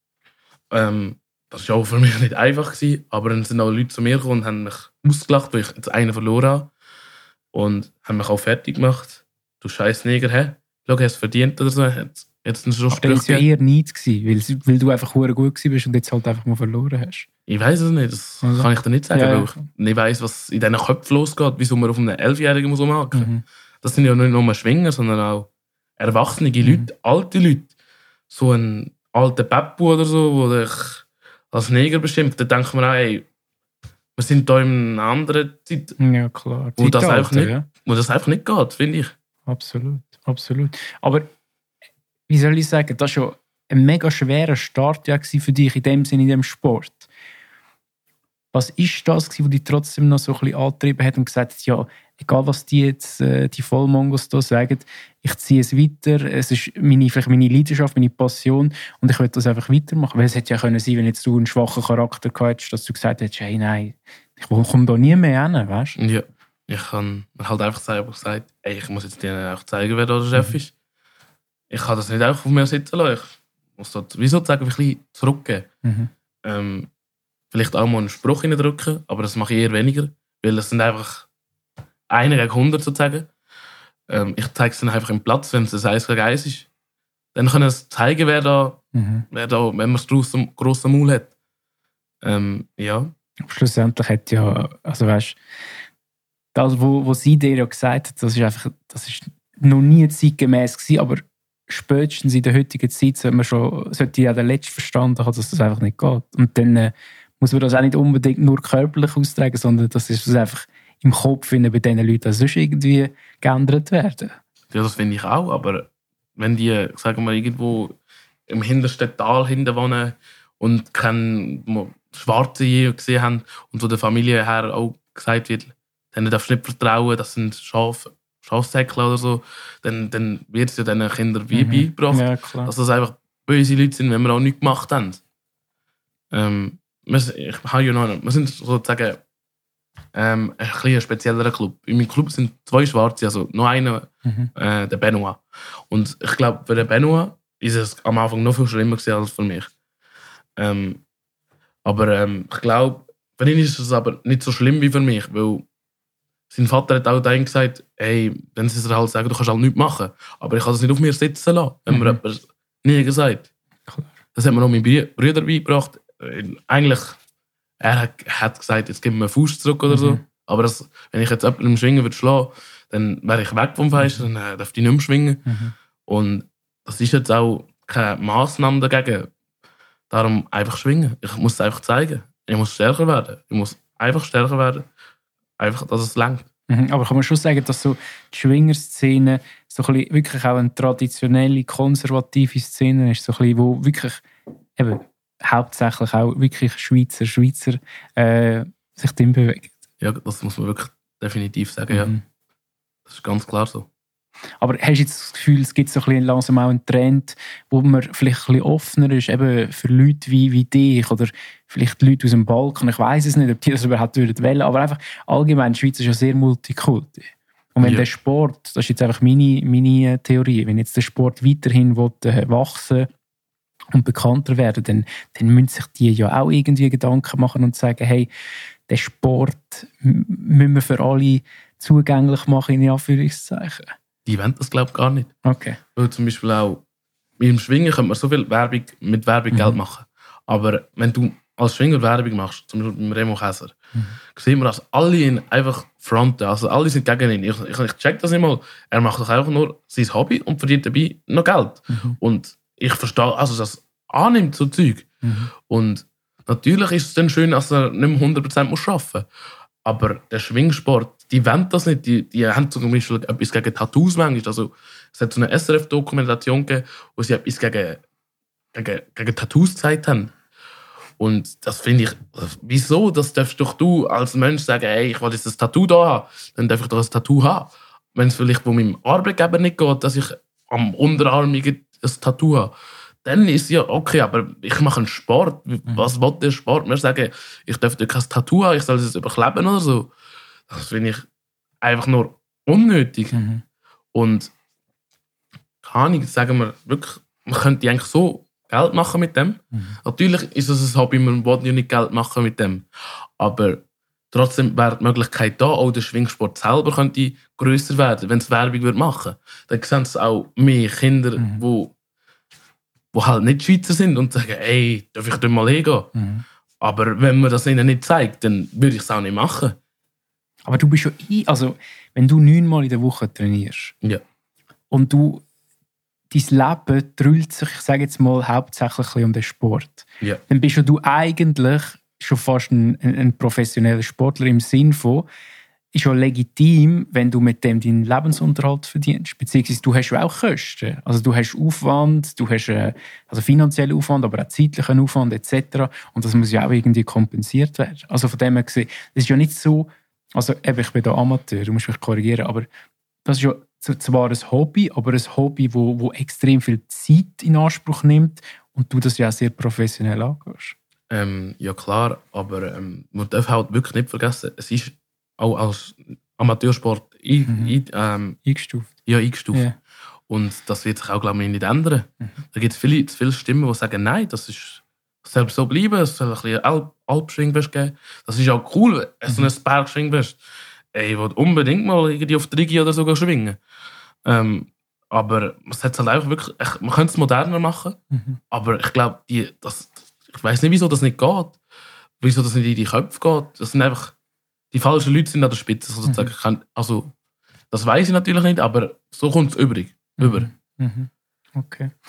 Das war auch für mich nicht einfach gewesen, aber dann sind auch Leute zu mir gekommen und haben mich ausgelacht, weil ich jetzt einen verloren habe. Und haben mich auch fertig gemacht. Du scheiß Neger, hä? Schau, hast du verdient oder so? Jetzt so aber das war ja eher nichts gewesen, weil du einfach verdammt gut warst und jetzt halt einfach mal verloren hast. Ich weiss es nicht, das kann ich dir nicht sagen, weil ich nicht weiss, was in diesen Köpfen losgeht, wieso man auf einen 11-Jährigen umhaken muss. Mhm. Das sind ja nicht nur Schwinger, sondern auch erwachsene Leute, alte Leute. So ein alter Peppu oder so, der dich als Neger bestimmt, da denkt man auch, ey, wir sind da in einer anderen Zeit, ja, klar. Wo das einfach nicht geht, finde ich. Absolut, absolut. Aber wie soll ich sagen, das war schon ein mega schwerer Start ja für dich in dem Sinne, in dem Sport. Was ist das, was dich trotzdem noch so ein bisschen angetrieben hat und gesagt hat, ja, egal was die jetzt, die Vollmongos da sagen, ich ziehe es weiter, es ist vielleicht meine Leidenschaft, meine Passion und ich will das einfach weitermachen. Weil es hätte ja können sein, wenn jetzt du einen schwachen Charakter gehabt hättest, dass du gesagt hättest, hey, nein, ich komme da nie mehr hin, weißt du? Ja, ich habe halt einfach selber gesagt, ey, ich muss jetzt denen auch zeigen, wer da der Chef ist. Ich kann das nicht einfach auf mir sitzen lassen. Ich muss da, wie sozusagen, ein bisschen zurückgeben. Vielleicht auch mal einen Spruch reindrücken, aber das mache ich eher weniger, weil es sind einfach 1 gegen 100 sozusagen. Ich zeige es dann einfach im Platz, wenn es ein 1 gegen 1 ist. Dann können es zeigen, wer da, wenn man das grosse Maul hat. Ja. Schlussendlich hat ja, also weißt, das, wo sie dir ja gesagt hat, das ist noch nie zeitgemäß gewesen, aber spätestens in der heutigen Zeit sollte ja der Letzte verstanden haben, dass das einfach nicht geht. Und dann muss man das auch nicht unbedingt nur körperlich austragen, sondern das ist einfach im Kopf bei den Leuten sonst irgendwie geändert werden. Ja, das finde ich auch, aber wenn die, sagen wir, irgendwo im hintersten Tal hinten wohnen und keine Schwarze je gesehen haben und von der Familie her auch gesagt wird, denen darfst du nicht vertrauen, das sind Schafsäckler oder so, dann wird es ja diesen Kindern wie beigebracht, ja, dass das einfach böse Leute sind, wenn wir auch nichts gemacht haben. Wir sind sozusagen ein bisschen spezieller Club. In meinem Club sind 2 Schwarze, also noch einer, der Benoit. Und ich glaube, für den Benoit ist es am Anfang noch viel schlimmer gewesen als für mich. Aber ich glaube, für ihn ist es aber nicht so schlimm wie für mich, weil sein Vater hat auch dann gesagt, hey, wenn sie es halt sagen, du kannst halt nichts machen. Aber ich kann das nicht auf mir sitzen lassen, wenn mir jemand nie gesagt. Das hat mir auch mein Bruder beigebracht. Eigentlich, er hat gesagt, jetzt gib mir einen Fuß zurück oder so. Aber wenn ich jetzt jemanden im Schwingen würde schlagen, dann wäre ich weg vom Fenster, dann darf ich nicht mehr schwingen. Und das ist jetzt auch keine Massnahme dagegen. Darum einfach schwingen. Ich muss es einfach zeigen. Ich muss stärker werden. Ich muss einfach stärker werden. Einfach, dass es langt. Aber kann man schon sagen, dass so die Schwingerszene so ein bisschen wirklich auch eine traditionelle, konservative Szene ist, so ein bisschen, wo wirklich eben hauptsächlich auch wirklich Schweizer sich drin bewegen. Ja, das muss man wirklich definitiv sagen, ja. Das ist ganz klar so. Aber hast du jetzt das Gefühl, es gibt so ein bisschen langsam auch einen Trend, wo man vielleicht ein bisschen offener ist, eben für Leute wie dich oder vielleicht Leute aus dem Balkan, ich weiss es nicht, ob die das überhaupt wollen, aber einfach allgemein, die Schweiz ist ja sehr multikulti. Und wenn der Sport, das ist jetzt einfach meine Theorie, wenn jetzt der Sport weiterhin wachsen und bekannter werden, dann müssen sich die ja auch irgendwie Gedanken machen und sagen, hey, den Sport müssen wir für alle zugänglich machen, in Anführungszeichen. Die wollen das, glaube ich, gar nicht. Okay. Weil zum Beispiel auch mit dem Schwingen könnte man so viel mit Werbung Geld machen. Aber wenn du als Schwinger Werbung machst, zum Beispiel mit Remo Käser, sehen wir, dass alle ihn einfach fronten. Also alle sind gegen ihn. Ich check das nicht mal. Er macht doch einfach nur sein Hobby und verdient dabei noch Geld. Und ich verstehe, also das annimmt so Zeug. Und natürlich ist es dann schön, dass er nicht mehr 100% arbeiten muss. Aber der Schwingsport, die wollen das nicht. Die haben zum Beispiel etwas gegen Tattoos manchmal. Also, es hat so eine SRF-Dokumentation gegeben, wo sie etwas gegen Tattoos gezeigt haben. Und das finde ich, wieso? Das darfst doch du als Mensch sagen, hey, ich will jetzt ein Tattoo da haben. Dann darf ich doch ein Tattoo haben. Wenn es vielleicht von meinem Arbeitgeber nicht geht, dass ich am Unterarm ein Tattoo habe, dann ist ja okay, aber ich mache einen Sport. Was will der Sport mir sagen? Ich darf kein Tattoo haben, ich soll es überkleben oder so. Das finde ich einfach nur unnötig. Und keine Ahnung, sagen wir wirklich, man könnte eigentlich so Geld machen mit dem. Natürlich ist es ein Hobby, man will ja nicht Geld machen mit dem. Aber trotzdem wäre die Möglichkeit da, auch der Schwingsport selber könnte grösser werden, wenn es Werbung machen würde. Dann sehen es auch mehr Kinder, die halt nicht Schweizer sind und sagen, ey, darf ich dort mal hingehen? Aber wenn man das ihnen nicht zeigt, dann würde ich es auch nicht machen. Aber du bist schon also wenn du 9-mal in der Woche trainierst und du dein Leben dreht sich, ich sage jetzt mal, hauptsächlich um den Sport, dann bist du eigentlich schon fast ein professioneller Sportler im Sinn von, ist ja legitim, wenn du mit dem deinen Lebensunterhalt verdienst. Beziehungsweise du hast ja auch Kosten. Also du hast Aufwand, du hast also finanziellen Aufwand, aber auch zeitlichen Aufwand etc. Und das muss ja auch irgendwie kompensiert werden. Also von dem her gesehen, das ist ja nicht so, also eben, ich bin da Amateur, du musst mich korrigieren, aber das ist ja zwar ein Hobby, aber ein Hobby, wo extrem viel Zeit in Anspruch nimmt und du das ja auch sehr professionell angehst. Ja klar, aber man darf halt wirklich nicht vergessen, es ist auch als Amateursport eingestuft. Ja, eingestuft. Yeah. Und das wird sich auch, glaube ich, nicht ändern. Da gibt es viele Stimmen, die sagen, nein, das soll so bleiben, es soll ein bisschen Alpschwingwest geben. Das ist auch cool, so ein Bergschwingwest. Ich will unbedingt mal irgendwie auf Trigi oder so schwingen. Aber es hat halt einfach wirklich, man könnte es moderner machen, aber ich glaube, ich weiss nicht, wieso das nicht geht. Wieso das nicht in die Köpfe geht. Das sind einfach, die falschen Leute sind an der Spitze sozusagen. Also, das weiss ich natürlich nicht, aber so kommt es über. Okay.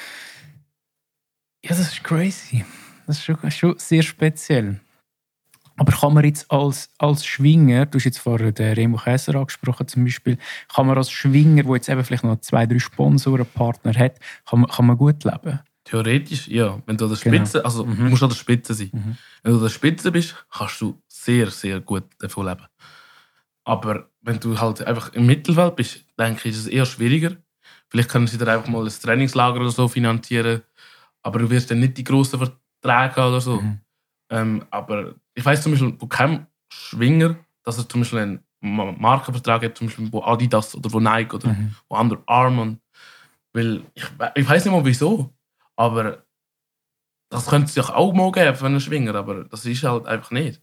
Ja, das ist crazy. Das ist schon sehr speziell. Aber kann man jetzt als Schwinger, du hast jetzt vorher den Remo Käser angesprochen zum Beispiel, kann man als Schwinger, der jetzt eben vielleicht noch 2-3 Sponsoren, Partner hat, kann man gut leben? Theoretisch, ja. Wenn du an der Spitze, also du musst an der Spitze sein. Wenn du an der Spitze bist, kannst du sehr, sehr gut davon leben. Aber wenn du halt einfach im Mittelfeld bist, denke ich, ist es eher schwieriger. Vielleicht können sie dir einfach mal ein Trainingslager oder so finanzieren, aber du wirst dann nicht die grossen Verträge haben oder so. Aber ich weiss zum Beispiel von keinem Schwinger, dass er zum Beispiel einen Markenvertrag hat, zum Beispiel von Adidas oder von Nike oder von Under Armour. Weil ich weiss nicht mal wieso, aber das könnte es sich auch mal geben für einen Schwinger, aber das ist halt einfach nicht.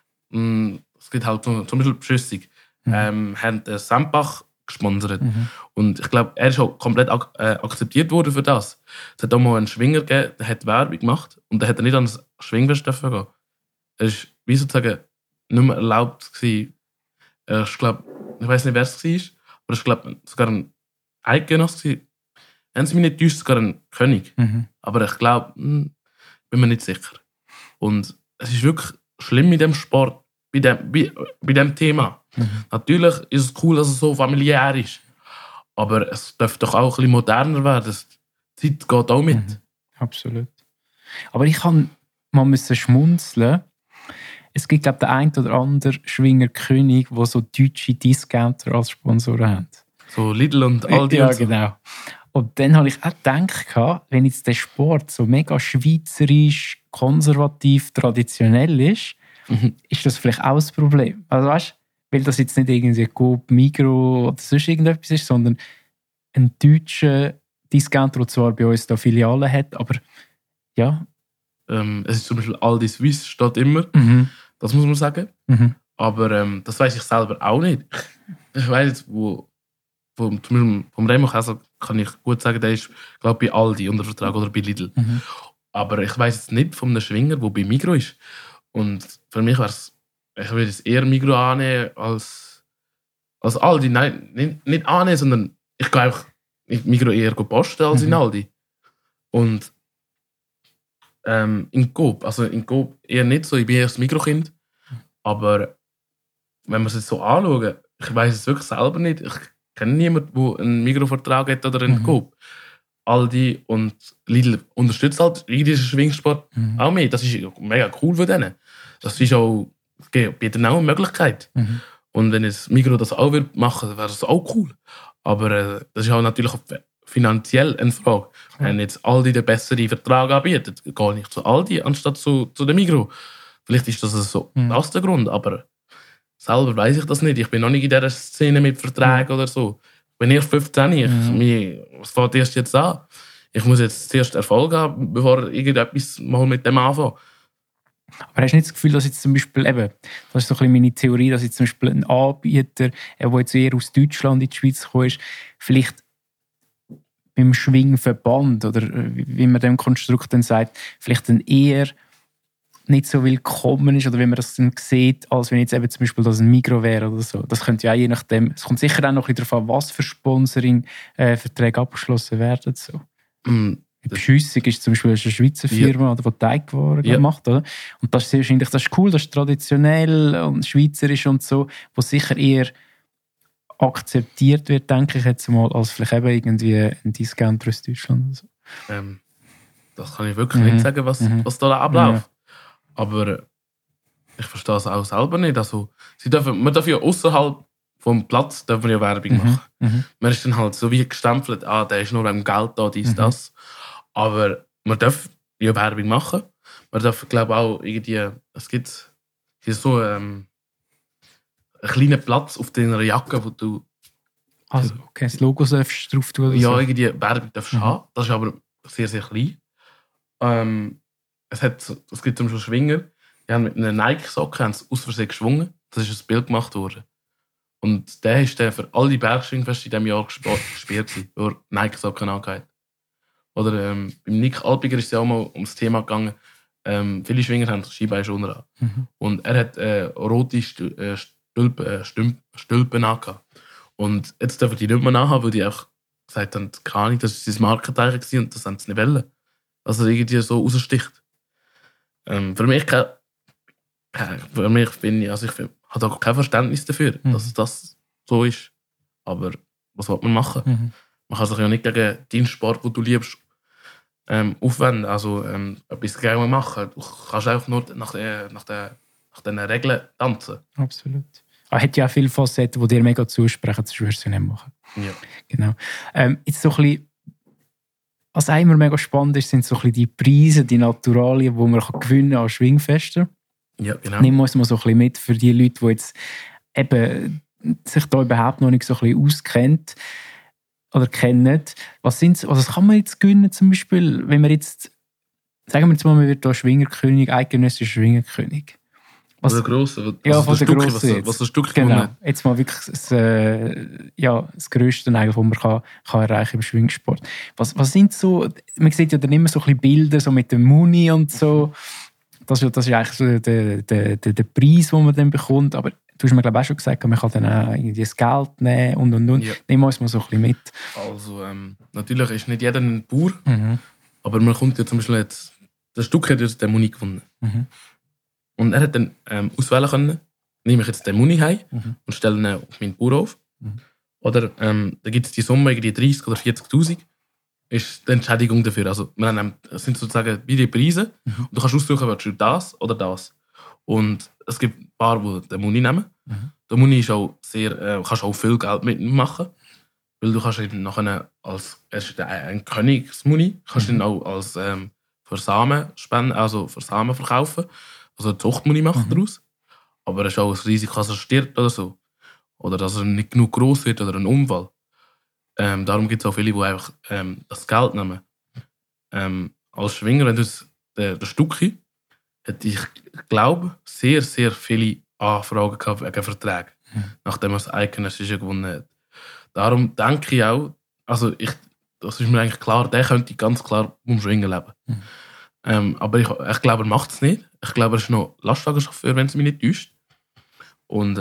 Es gibt halt zum Beispiel Beschüssig. Haben den Sempach gesponsert. Und ich glaube, er ist auch komplett akzeptiert worden für das. Es hat auch mal einen Schwinger gegeben, der hat Werbung gemacht und der hat nicht an das Schwingfest gehen. Er war wie sozusagen nicht mehr erlaubt gewesen. Ich glaube, ich weiß nicht, wer es war, aber ich glaube, sogar ein Eidgenosse. Haben sie mich nicht täuscht, sogar ein König. Aber ich glaube, bin mir nicht sicher. Und es ist wirklich schlimm mit dem Sport, bei dem Thema. Natürlich ist es cool, dass es so familiär ist. Aber es darf doch auch ein bisschen moderner werden. Die Zeit geht auch mit. Absolut. Aber ich kann mal schmunzeln. Es gibt, glaube ich, den einen oder anderen Schwingerkönig, der so deutsche Discounter als Sponsoren hat. So Lidl und Aldi. Ja, und so. Genau. Und dann habe ich auch gedacht, wenn jetzt der Sport so mega schweizerisch, konservativ, traditionell ist, ist das vielleicht auch das Problem. Also weißt, weil das jetzt nicht irgendwie Coop, Migros oder sonst irgendetwas ist, sondern ein deutscher Discounter, der zwar bei uns da Filialen hat, aber ja. Es ist zum Beispiel Aldi Suisse steht immer, das muss man sagen. Aber das weiss ich selber auch nicht. Ich weiss jetzt, zum Beispiel vom Remo Käser kann ich gut sagen, der ist, glaube ich, bei Aldi unter Vertrag oder bei Lidl. Aber ich weiss jetzt nicht von einem Schwinger, der bei Migros ist. Und für mich wäre es, ich würde es eher Migros annehmen als Aldi. Nein, nicht annehmen, sondern ich gehe einfach Migros eher posten als in Aldi. Und in Coop eher nicht so, ich bin eher das Migros-Kind. Aber wenn wir es jetzt so anschauen, ich weiss es wirklich selber nicht. Ich kenne niemanden, der einen Migros-Vertrag hat oder einen Coop. Aldi und Lidl unterstützt halt jüdischen Schwingsport auch mehr. Das ist mega cool für denen. Das ist auch, bietet auch eine Möglichkeit. Und wenn es Migros das auch machen würde, wäre das auch cool. Aber das ist auch natürlich finanziell eine Frage. Wenn jetzt Aldi den besseren Vertrag anbietet, gehe ich zu Aldi anstatt zu den Migros. Vielleicht ist das so das der Grund, aber selber weiss ich das nicht. Ich bin noch nicht in dieser Szene mit Verträgen oder so. Wenn ich 15, was fängt erst jetzt an? Ich muss jetzt zuerst Erfolg haben, bevor irgendetwas mal mit dem anfange. Aber hast du nicht das Gefühl, dass jetzt zum Beispiel eben, das ist so ein bisschen meine Theorie, dass jetzt zum Beispiel ein Anbieter, der jetzt eher aus Deutschland in die Schweiz gekommen ist, vielleicht beim Schwingverband oder wie man dem Konstrukt dann sagt, vielleicht dann eher nicht so willkommen ist oder wie man das dann sieht, als wenn jetzt eben zum Beispiel das ein Migros wäre oder so. Das könnte ja auch je nachdem, es kommt sicher auch noch ein bisschen darauf an, was für Sponsoring-Verträge abgeschlossen werden. So. Beschüssig ist zum Beispiel eine Schweizer Firma, die Teigwaren macht. Oder? Und das ist wahrscheinlich das ist cool, das ist traditionell und schweizerisch und so, wo sicher eher akzeptiert wird, denke ich jetzt mal, als vielleicht eben irgendwie ein Discounter aus Deutschland. Oder so. Das kann ich wirklich nicht sagen, was da abläuft. Aber ich verstehe es auch selber nicht. Also, man darf ja außerhalb vom Platz ja Werbung machen. Man ist dann halt so wie gestempelt, der ist nur am Geld da, das. Aber man darf ja Werbung machen. Man darf, glaube ich, auch irgendwie, es gibt hier so einen kleinen Platz auf deiner Jacke, wo du... Also, okay, das Logo darfst du drauf tun? Ja, irgendwie Werbung darfst du haben. Das ist aber sehr, sehr klein. Es gibt zum Beispiel Schwinger, die haben mit einer Nike-Socke aus Versehen geschwungen. Das ist ein Bild gemacht worden. Und der ist für alle Bergschwingfeste in diesem Jahr gesperrt, weil er Nike-Socken angehabt. Oder beim Nick Alpiger ist es ja auch mal ums Thema gegangen. Viele Schwinger haben Skibeinschoner an. Und er hat rote Stülpen angehabt. Und jetzt dürfen die nicht mehr nachhaben, weil die auch gesagt haben, keine Ahnung, das war sein Markenzeichen und das haben sie nicht wollen. Also irgendwie so raussticht. Für mich ich habe da kein Verständnis dafür, dass das so ist. Aber was will man machen? Man kann sich ja nicht gegen deinen Sport, den du liebst, aufwenden. Also etwas gerne machen. Du kannst einfach nur nach den Regeln tanzen. Absolut. Er hat ja auch viele Facetten, die dir mega zusprechen, sonst würdest du nicht machen. Ja. Genau. Jetzt so ein bisschen, was auch immer mega spannend ist, sind so ein bisschen die Preise, die Naturalien, die man gewinnen kann an Schwingfesten. Ja, genau. Nehmen wir uns mal so ein bisschen mit für die Leute, die jetzt eben sich da überhaupt noch nicht so ein bisschen auskennt oder kennen. Was kann man jetzt gewinnen zum Beispiel, wenn man jetzt, sagen wir jetzt mal, man wird da Schwingerkönig, eidgenössischer Schwingerkönig. Was der Grosse? Was der Stück genau. Jetzt mal wirklich das Grösste, eigentlich, was man kann erreichen im Schwingsport. Was sind so, man sieht ja dann immer so ein bisschen Bilder so mit dem Muni und so. Das ist eigentlich so der Preis, den man dann bekommt. Aber du hast mir glaube ich auch schon gesagt, man kann dann auch irgendwie das Geld nehmen und. Ja. Nehmen wir uns mal so ein bisschen mit. Also natürlich ist nicht jeder ein Bauer, aber man kommt ja zum Beispiel jetzt, das Stück hat jetzt den Muni gewonnen. Und er hat dann auswählen können, nehme ich jetzt den Muni heim und stelle ihn auf meinen Bauernhof. Oder da gibt es die Summe, irgendwie 30.000 oder 40.000, ist die Entschädigung dafür. Also das sind sozusagen wie die Preise und du kannst aussuchen, willst du das oder das. Und es gibt ein paar, die den Muni nehmen. Der Muni ist auch kannst auch viel Geld mitmachen, weil du kannst ihn nachher er ist ein Königsmuni, kannst ihn auch als für Samen spenden, also für Samen verkaufen. Also eine Zuchtmuni macht daraus. Aber es ist auch ein Risiko, dass er stirbt oder so. Oder dass er nicht genug groß wird oder ein Unfall. Darum gibt es auch viele, die einfach das Geld nehmen. Als Schwinger, wenn du der Stucki, hätte ich glaube sehr, sehr viele Anfragen gehabt wegen Verträgen, nachdem er das Eidgenössische gewonnen hat. Darum denke ich auch, das ist mir eigentlich klar, der könnte ganz klar vom Schwingen leben. Aber ich glaube, er macht es nicht. Ich glaube, er ist noch Lastwagenchauffeur, wenn es mich nicht täuscht. Und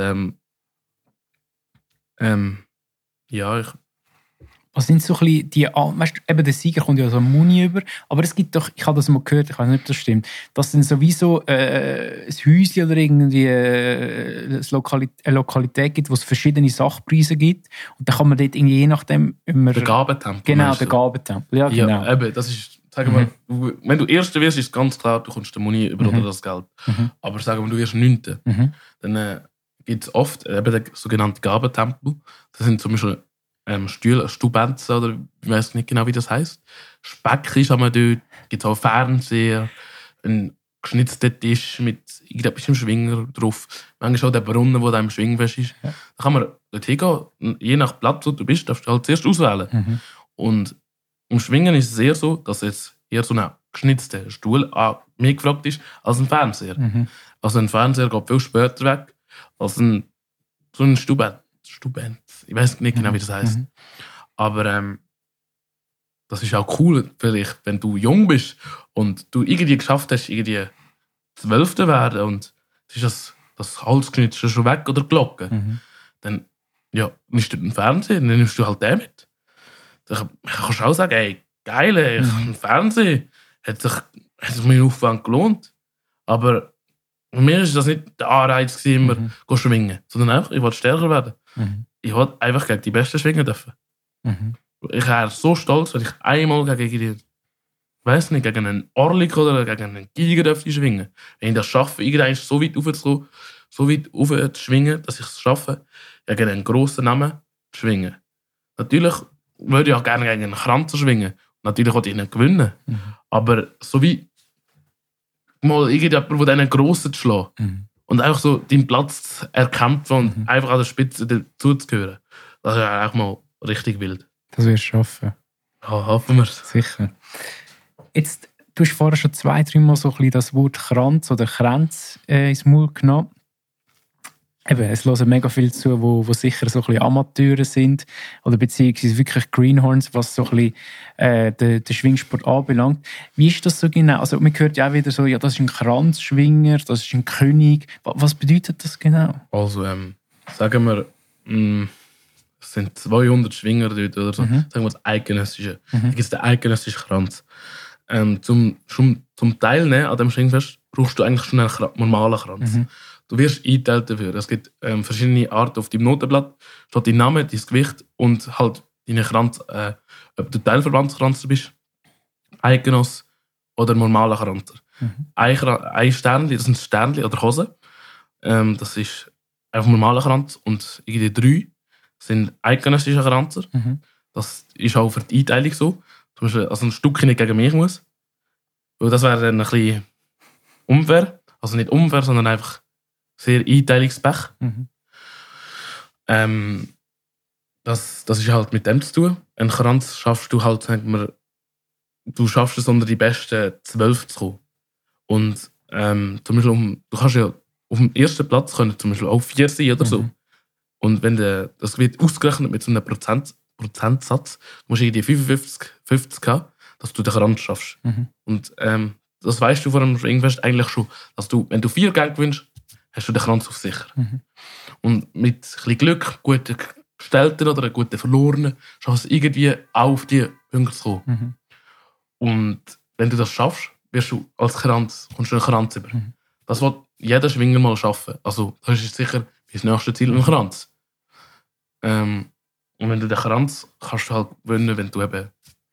Was sind so ein bisschen die, weißt du, eben der Sieger kommt ja so ein Muni über, aber es gibt doch, ich habe das mal gehört, ich weiß nicht, ob das stimmt, dass es dann sowieso ein Häuschen oder irgendwie eine Lokalität gibt, wo es verschiedene Sachpreise gibt und dann kann man dort irgendwie je nachdem immer... Der Gabentempel. Genau, der Gabentempel, ja genau. Ja, eben, das ist, sagen wir mal, wenn du Erster wirst, ist es ganz klar, du kommst den Muni über oder das Geld. Aber sagen wir, du wirst Neunter, dann gibt es oft eben den sogenannten Gabentempel. Das sind zum Beispiel Stühle, Stubenzen oder ich weiß nicht genau, wie das heisst. Speck ist einmal dort, gibt auch Fernseher, ein geschnitzten Tisch mit irgendetwas im Schwinger drauf. Manchmal auch der Brunnen, der da im Schwingfest ist. Ja. Da kann man dort hingehen. Je nach Platz, wo du bist, darfst du halt zuerst auswählen. Und im Schwingen ist es eher so, dass jetzt eher so ein geschnitzter Stuhl mehr gefragt ist als ein Fernseher. Also ein Fernseher geht viel später weg als so ein Stubent. Ich weiß nicht genau, wie das heisst. Aber das ist auch cool, vielleicht, wenn du jung bist und du irgendwie geschafft hast, irgendwie 12. werden und ist das Holzgeschnitt schon weg oder Glocke, dann nimmst du den Fernseher, dann nimmst du halt den mit. Dann kannst du auch sagen, ey, geil, ein Fernseher, hat sich mein Aufwand gelohnt. Aber für mich war das nicht der Anreiz, immer schwingen, sondern einfach, ich wollte stärker werden. Ich wollte einfach gegen die Besten schwingen dürfen. Ich wäre so stolz, wenn ich einmal gegen einen Orlik oder gegen einen Giger dürfte schwingen. Wenn ich das schaffe, irgendwann so weit aufzukommen, so weit aufzuschwingen, dass ich es schaffe, gegen einen grossen Namen zu schwingen. Natürlich würde ich auch gerne gegen einen Kranzer schwingen. Natürlich wollte ich nicht gewinnen. Aber so wie mal irgendjemand, der diesen Grossen zu schlagen und einfach so deinen Platz zu erkämpfen und einfach an der Spitze dazuzugehören, das wäre auch mal richtig wild. Das wirst du schaffen. Ja, hoffen wir es. Sicher. Jetzt, du hast vorher schon 2-3 Mal so ein bisschen das Wort Kranz oder Kränz ins Maul genommen. Eben, es hören mega viel zu, wo sicher so ein bisschen Amateure sind oder beziehungsweise wirklich Greenhorns, was so ein bisschen den Schwingsport anbelangt. Wie ist das so genau? Also man hört ja auch wieder so, ja, das ist ein Kranzschwinger, das ist ein König. Was bedeutet das genau? Also, sagen wir, es sind 200 Schwinger dort oder so. Sagen wir das Eidgenössische. Da gibt es den eidgenössischen Kranz. Zum Teilnehmen an dem Schwingfest brauchst du eigentlich schon einen normalen Kranz. Du wirst eingeteilt dafür. Es gibt verschiedene Arten. Auf deinem Notenblatt steht dein Name, dein Gewicht und halt deinen Kranz, ob du Teilverbandskranzer bist, Eidgenoss oder normaler Kranzer. Ein Sternchen, das sind Sternchen oder Hosen. Das ist einfach ein normaler Kranz und irgendwie 3 sind eidgenössische Kranzer. Das ist auch für die Einteilung so. Zum Beispiel, also ein Stückchen nicht gegen mich muss. Weil das wäre dann ein bisschen unfair. Also nicht unfair, sondern einfach sehr Einteilungspech. Das ist halt mit dem zu tun. Ein Kranz schaffst du halt, sagen wir, du schaffst es, unter die besten 12 zu kommen. Und zum Beispiel, du kannst ja auf dem ersten Platz können zum Beispiel auch 4 sein oder so. Und wenn das wird ausgerechnet mit so einem Prozentsatz, du musst irgendwie 55 haben, dass du den Kranz schaffst. Und das weißt du vor dem Schwingfest eigentlich schon, dass du, wenn du 4 Gänge gewinnst, hast du den Kranz auf sicher. Und mit ein bisschen Glück, guten Gestellten oder einen guten Verlorenen, schaffst du irgendwie auch auf die Punkte zu kommen. Und wenn du das schaffst, kommst du einen Kranz über. Das will jeder Schwinger mal schaffen. Also, das ist sicher das nächste Ziel, ein Kranz. Und wenn du den Kranz kannst du halt gewinnen, wenn du eben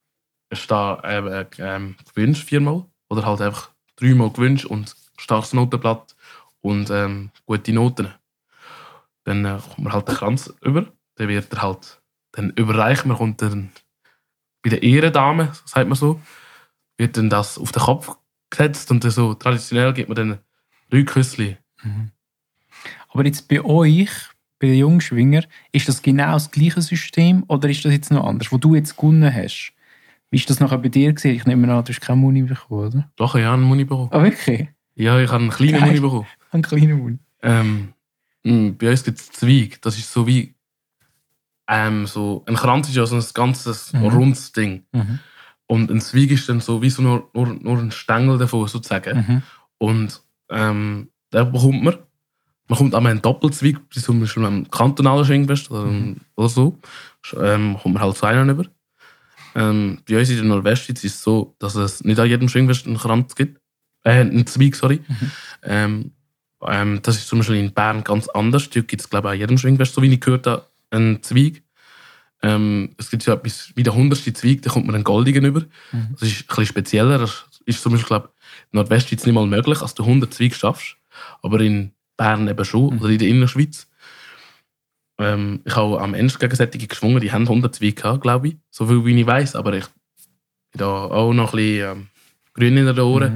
gewinnst 4-mal oder halt einfach 3-mal gewinnst und starkes Notenblatt und gute Noten. Dann kommt man halt den Kranz über. Dann wird er halt dann überreicht. Man kommt dann bei der Ehrendame, sagt man so, wird dann das auf den Kopf gesetzt und dann so traditionell gibt man dann 3 Küssli. Aber jetzt bei euch, bei den Jungschwinger, ist das genau das gleiche System oder ist das jetzt noch anders, wo du jetzt gewonnen hast? Wie ist das nachher bei dir gewesen? Ich nehme an, du hast keinen Muni bekommen, oder? Doch, ich habe einen Muni bekommen. Ah, wirklich? Ja, ich habe einen kleinen Muni bekommen. Einen kleinen Muni? Bei uns gibt es Zweig. Das ist so wie so ein Kranz ist ja so ein ganzes rundes Ding. Und ein Zweig ist dann so wie so nur ein Stängel davon, sozusagen. Und den bekommt man. Man kommt einmal einen Doppelzweig, zum Beispiel am kantonalen Schwingfest oder so. Kommt man halt so einen über. Bei uns in der Nordwestschweiz ist es so, dass es nicht an jedem Schwingfest einen Kranz gibt. Einen Zweig, sorry. Das ist zum Beispiel in Bern ganz anders. Da gibt es, glaube ich, an jedem Schwingfest, so wie ich gehört habe, einen Zweig. Es gibt ja etwas wie der 100. Zweig, da kommt man einen goldigen über. Das ist ein bisschen spezieller. Das ist zum Beispiel, glaube ich, in der Nordwestschweiz nicht mal möglich, dass du 100 Zweig schaffst. Aber in Bern eben schon, oder in der Innerschweiz. Ich habe am Ende gegen solche geschwungen, die haben 100 Zweig gehabt, glaube ich. So viel wie ich weiss. Aber ich bin da auch noch ein bisschen grün in den Ohren.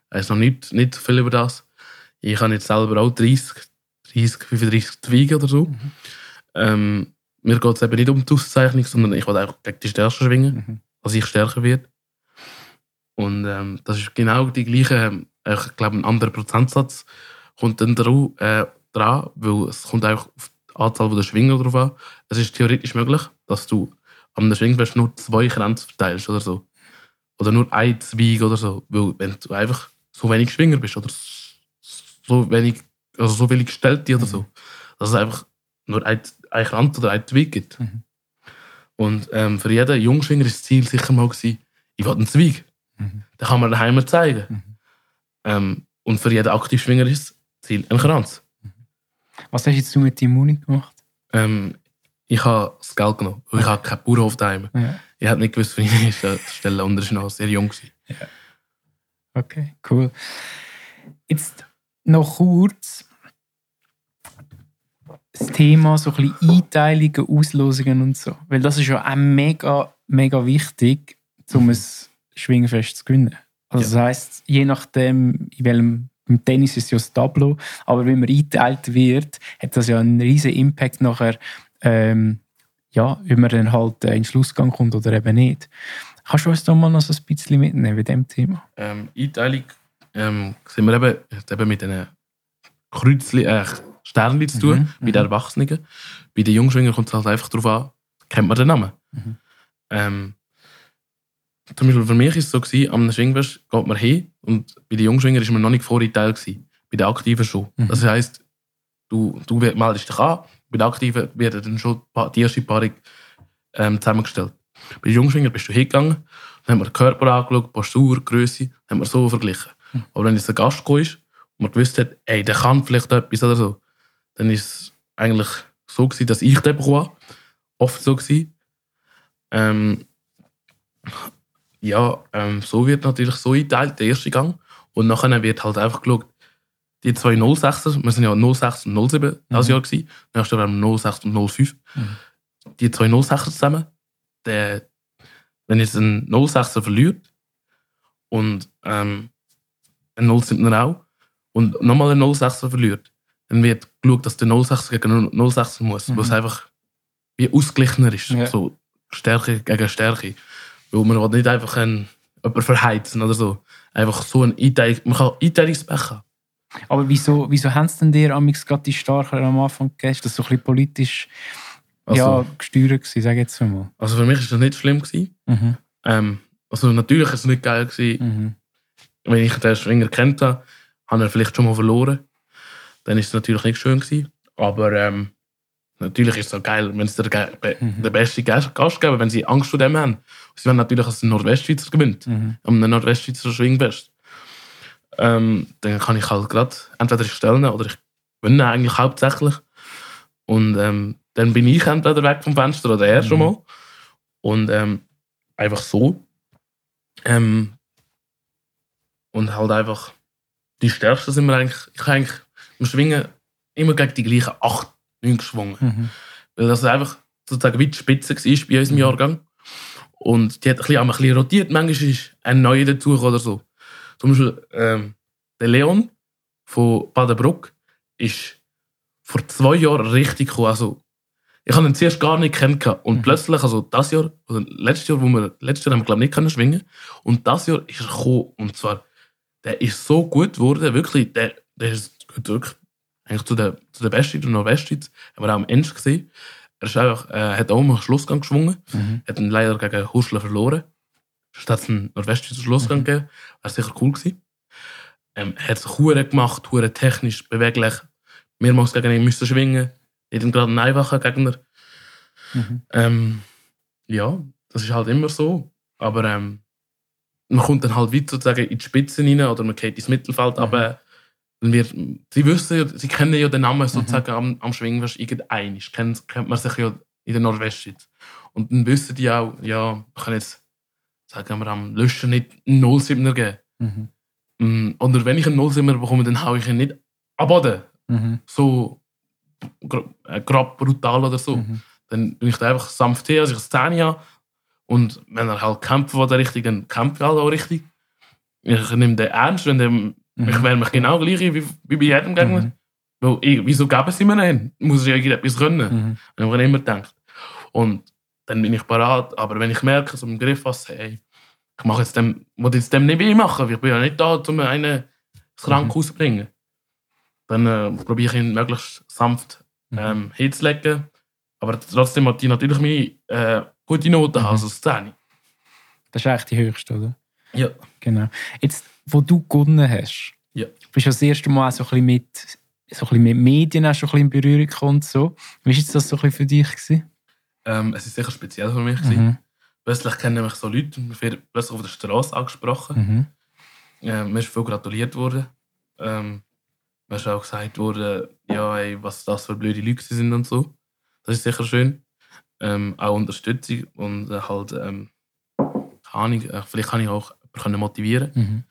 weiß noch nicht so viel über das. Ich habe jetzt selber auch 35 Zweige oder so. Mir geht es eben nicht um die Auszeichnung, sondern ich will auch gegen die Stärke schwingen, als ich stärker werde. Und das ist genau die gleiche, ich glaube, ein anderer Prozentsatz kommt dann dran, weil es kommt auch auf die Anzahl der Schwinger drauf an. Es ist theoretisch möglich, dass du am Schwingfest nur 2 Kränze verteilst oder so. Oder nur ein Zweig oder so. Weil wenn du einfach so wenig Schwinger bist oder so wenig Gestellte oder so, dass es einfach nur ein Kranz oder ein Zweig gibt. Und für jeden Jungschwinger war das Ziel sicher mal gewesen, ich will einen Zweig. Den kann man daheim zeigen. Und für jeden Aktivschwinger ist das Ziel ein Kranz. Was hast jetzt du mit deinem Muni gemacht? Ich habe das Geld genommen, weil ich habe keinen Bauernhof daheim. Ja. Ich habe nicht gewusst, wie ich stelle, und er war noch sehr jung. Ja. Okay, cool. Jetzt noch kurz das Thema so ein bisschen Einteilungen, Auslosungen und so. Weil das ist ja auch mega, mega wichtig, um ein Schwingfest zu gewinnen. Also das heisst, je nachdem, in welchem, im Tennis ist es ja das Tableau, aber wenn man eingeteilt wird, hat das ja einen riesen Impact nachher, ob man dann halt in den Schlussgang kommt oder eben nicht. Kannst du uns da mal noch so ein bisschen mitnehmen bei diesem Thema? Einteilung sind wir eben mit diesen Sternchen zu tun, bei den Erwachsenen. Bei den Jungschwingern kommt es halt einfach darauf an, kennt man den Namen. Zum Beispiel für mich war es so, am Schwingfest geht man hin und bei den Jungschwingern war man noch nicht vorgeteilt gewesen, bei den Aktiven schon. Das heisst, du meldest dich an, bei den Aktiven wird dann schon die erste Paarung zusammengestellt. Bei den Jungschwingern bist du hingegangen, dann haben wir den Körper angeschaut, Postur, Grösse, haben wir so verglichen. Aber wenn jetzt ein Gast kam und man gewusst hat, der kann vielleicht etwas oder so, dann war es eigentlich so gewesen, dass ich den bekommen habe. Oft so gewesen. So wird natürlich so eingeteilt, der erste Gang. Und nachher wird halt einfach geschaut, die 2 06er, wir sind ja 06 und 07 das Jahr gewesen, nächstes Jahr werden wir 06 und 05. Die 2 06er zusammen, wenn jetzt ein 06er verliert und ein 07er auch und nochmal ein 06er verliert, dann wird geschaut, dass der 06er gegen 06er muss, was einfach wie ausgeglichener ist. Ja. So Stärke gegen Stärke. Weil man will nicht einfach jemanden verheizen oder so. Einfach so ein man kann Einteilungspech haben. Aber wieso haben es denn dir gerade die Starker am Anfang gegeben? Ist das so ein bisschen politisch gesteuert gewesen, sag jetzt mal? Also für mich war das nicht schlimm gewesen. Also natürlich war es nicht geil gewesen. Wenn ich den Schwinger kennt habe, hat er vielleicht schon mal verloren. Dann ist es natürlich nicht schön gewesen. Aber natürlich ist es auch geil, wenn sie den besten Gast geben, wenn sie Angst vor dem haben. Sie wollen natürlich, dass der Nordwestschweizer gewinnt. Am Nordwestschweizer Schwingfest. Dann kann ich halt gerade entweder stellen oder ich gewinne eigentlich hauptsächlich. Und dann bin ich entweder weg vom Fenster oder er schon mal. Und einfach so. Und halt einfach die Stärksten sind wir eigentlich. Ich habe eigentlich im Schwingen immer gegen die gleichen 8, 9 geschwungen. Weil das einfach sozusagen wie die Spitze war bei unserem Jahrgang. Und die hat ein bisschen rotiert. Manchmal ist ein neuer dazu oder so. Zum Beispiel der Leon von Badenbruck ist vor 2 Jahren richtig gekommen. Also, ich habe ihn zuerst gar nicht kennengelernt. Und plötzlich, also das Jahr, oder letztes Jahr haben wir glaube ich nicht schwingen. Und das Jahr ist er gekommen. Und zwar, der ist so gut geworden, wirklich, der ist wirklich eigentlich zu der Besten, der Nordwestschweiz. Haben wir auch am Ende gesehen. Er ist einfach, hat auch mal einen Schlussgang geschwungen. Hat ihn leider gegen Hurschler verloren. Sonst hat es einen Nordwestschweizer Schlussgang gegeben. Wäre sicher cool gewesen. Hat sich hure gemacht, hure technisch, beweglich. Mehrmals gegen ihn müssen schwingen. Nicht gerade ein einfacher Gegner. Das ist halt immer so. Aber man kommt dann halt weiter sozusagen in die Spitze rein oder man geht ins Mittelfeld. Aber sie kennen ja den Namen sozusagen am Schwingfest irgendeinisch. Kennt man sich ja in der Nordwestschweiz. Und dann wissen die auch, ja, man kann jetzt, sagen wir, am Löschen nicht einen 07er geben. Oder wenn ich einen 07er bekomme, dann haue ich ihn nicht ab Boden. So grob brutal oder so. Dann bin ich da einfach sanft her, als ich das 10 habe. Und wenn er halt kämpft, der richtig, dann kämpft er halt auch richtig. ich nehme den ernst, wenn der, ich wäre mich genau gleich wie bei jedem Gegner. Weil wieso geben sie mir nicht? Muss ich ja irgendetwas können. Ich habe immer gedacht. Und dann bin ich parat. Aber wenn ich merke, so im Griff was, hey, ich mache jetzt dem, will jetzt dem nicht machen, weil ich bin ja nicht da, um einen ins Krankenhaus zu bringen. Dann probiere ich ihn möglichst sanft hinzulegen. Aber trotzdem hat die natürlich meine gute Noten, also 10. Das ist eigentlich die höchste, oder? Ja. Genau. Jetzt, wo du gewonnen hast, bist du das erste Mal auch so ein bisschen mit Medien auch schon ein bisschen in Berührung gekommen. So. Wie war das so ein bisschen für dich gewesen? Es war sicher speziell für mich. Plötzlich kennen mich so Leute, mir wird plötzlich auf der Straße angesprochen. Mir ist viel gratuliert worden. Mir ist auch gesagt worden, ja, ey, was das für blöde Leute sind und so. Das ist sicher schön. Auch Unterstützung und halt, keine Ahnung, vielleicht kann ich auch jemanden motivieren.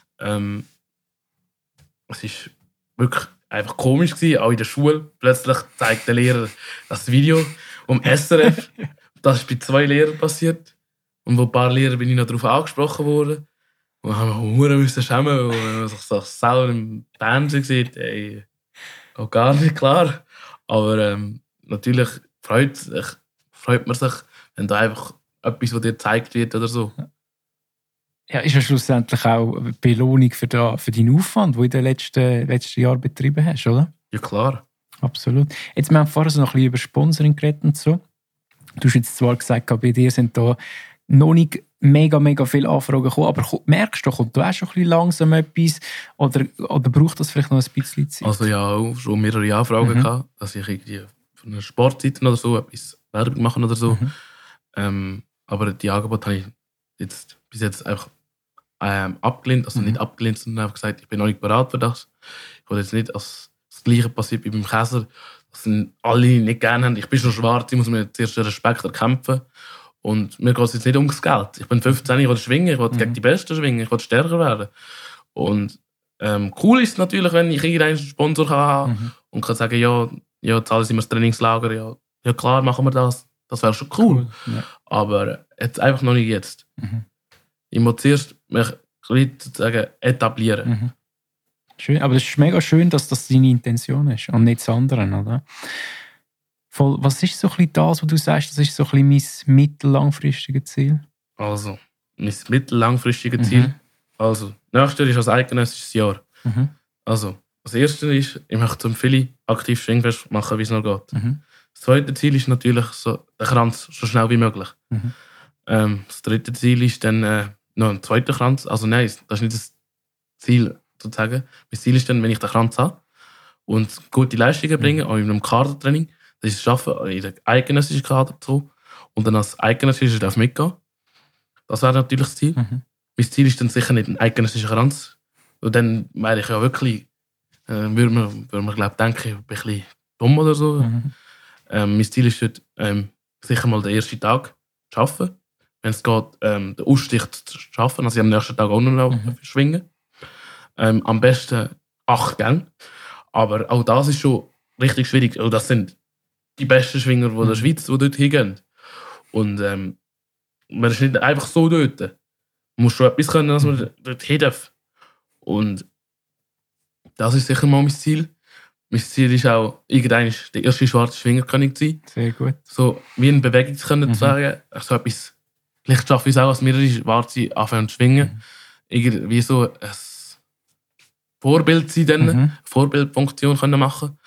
Es war wirklich einfach komisch gewesen, auch in der Schule. Plötzlich zeigt der Lehrer das Video um SRF. Das ist bei 2 Lehrern passiert. Und wo ein paar Lehrer bin ich noch darauf angesprochen worden. Und haben wir müssen schämen, weil man sich so selber im Fernsehen sieht. Ey, auch gar nicht klar. Aber natürlich freut man sich, wenn da einfach etwas, was dir gezeigt wird oder so. Ja, ist ja schlussendlich auch eine Belohnung für deinen Aufwand, den du in den letzten Jahren betrieben hast, oder? Ja, klar. Absolut. Jetzt, wir haben vorhin so noch ein bisschen über Sponsoring geredet und so. Du hast jetzt zwar gesagt, bei dir sind da noch nicht mega viele Anfragen gekommen, aber merkst du, kommt da auch schon ein bisschen langsam etwas oder braucht das vielleicht noch ein bisschen Zeit? Also ja, auch schon mehrere Anfragen gehabt, dass ich irgendwie von einer Sportseite oder so etwas Werbung machen oder so. Aber die Angebote habe ich bis jetzt einfach abgelehnt, also nicht abgelehnt, sondern einfach gesagt, ich bin noch nicht bereit für das. Ich will jetzt nicht, dass das Gleiche passiert wie beim Käser, dass alle nicht gerne haben. Ich bin schon schwarz, ich muss mir zuerst Respekt erkämpfen. Und mir geht es jetzt nicht ums Geld. Ich bin 15, ich will schwingen, ich will gegen die Besten schwingen, ich will stärker werden. Und cool ist es natürlich, wenn ich irgendeinen Sponsor habe und kann sagen, ja, zahlen Sie mir das Trainingslager, ja klar, machen wir das. Das wäre schon cool. Ja. Aber jetzt einfach noch nicht jetzt. Ich muss zuerst mich sozusagen etablieren. Schön, aber es ist mega schön, dass das deine Intention ist und nicht das andere, oder? Was ist so ein bisschen das, was du sagst, das ist so ein bisschen mein mittellangfristiges Ziel? Also, mein mittellangfristiges Ziel. Also, nächstes Jahr ist als eidgenössisches Jahr. Also, das erste ist, ich möchte viele aktiv Schwingfest machen, wie es noch geht. Das zweite Ziel ist natürlich so, den Kranz so schnell wie möglich. Das dritte Ziel ist dann noch ein zweiter Kranz. Also nein, das ist nicht das Ziel, sozusagen. Mein Ziel ist dann, wenn ich den Kranz habe und gute Leistungen bringe, auch in einem Kadertraining, dass ich es schaffe, in den eidgenössischen Kader zu und dann als eidgenössischer darf mitgehen. Das wäre natürlich das Ziel. Mein Ziel ist dann sicher nicht ein eidgenössischer Kranz. Und dann wäre ich ja wirklich, würde man glaube ich, denken, ich bin ein bisschen dumm oder so. Mein Ziel ist dort, sicher mal den ersten Tag zu arbeiten. Wenn es geht, den Ausstich zu schaffen, also ich am nächsten Tag auch noch schwingen. Am besten 8 Gänge. Aber auch das ist schon richtig schwierig. Und das sind die besten Schwinger der Schweiz, die dort hingehen. Und man ist nicht einfach so dort. Man muss schon etwas können, dass man dort hin darf. Und das ist sicher mal mein Ziel. Mein Ziel ist auch, irgendwann der erste schwarze Schwingerkönig zu sein. Sehr gut. So wie eine Bewegung zu können, zu sagen. So etwas, vielleicht schaffe ich es auch, als mehrere Schwarze anfangen zu schwingen. Irgendwie so ein Vorbild sein, eine Vorbildfunktion können machen.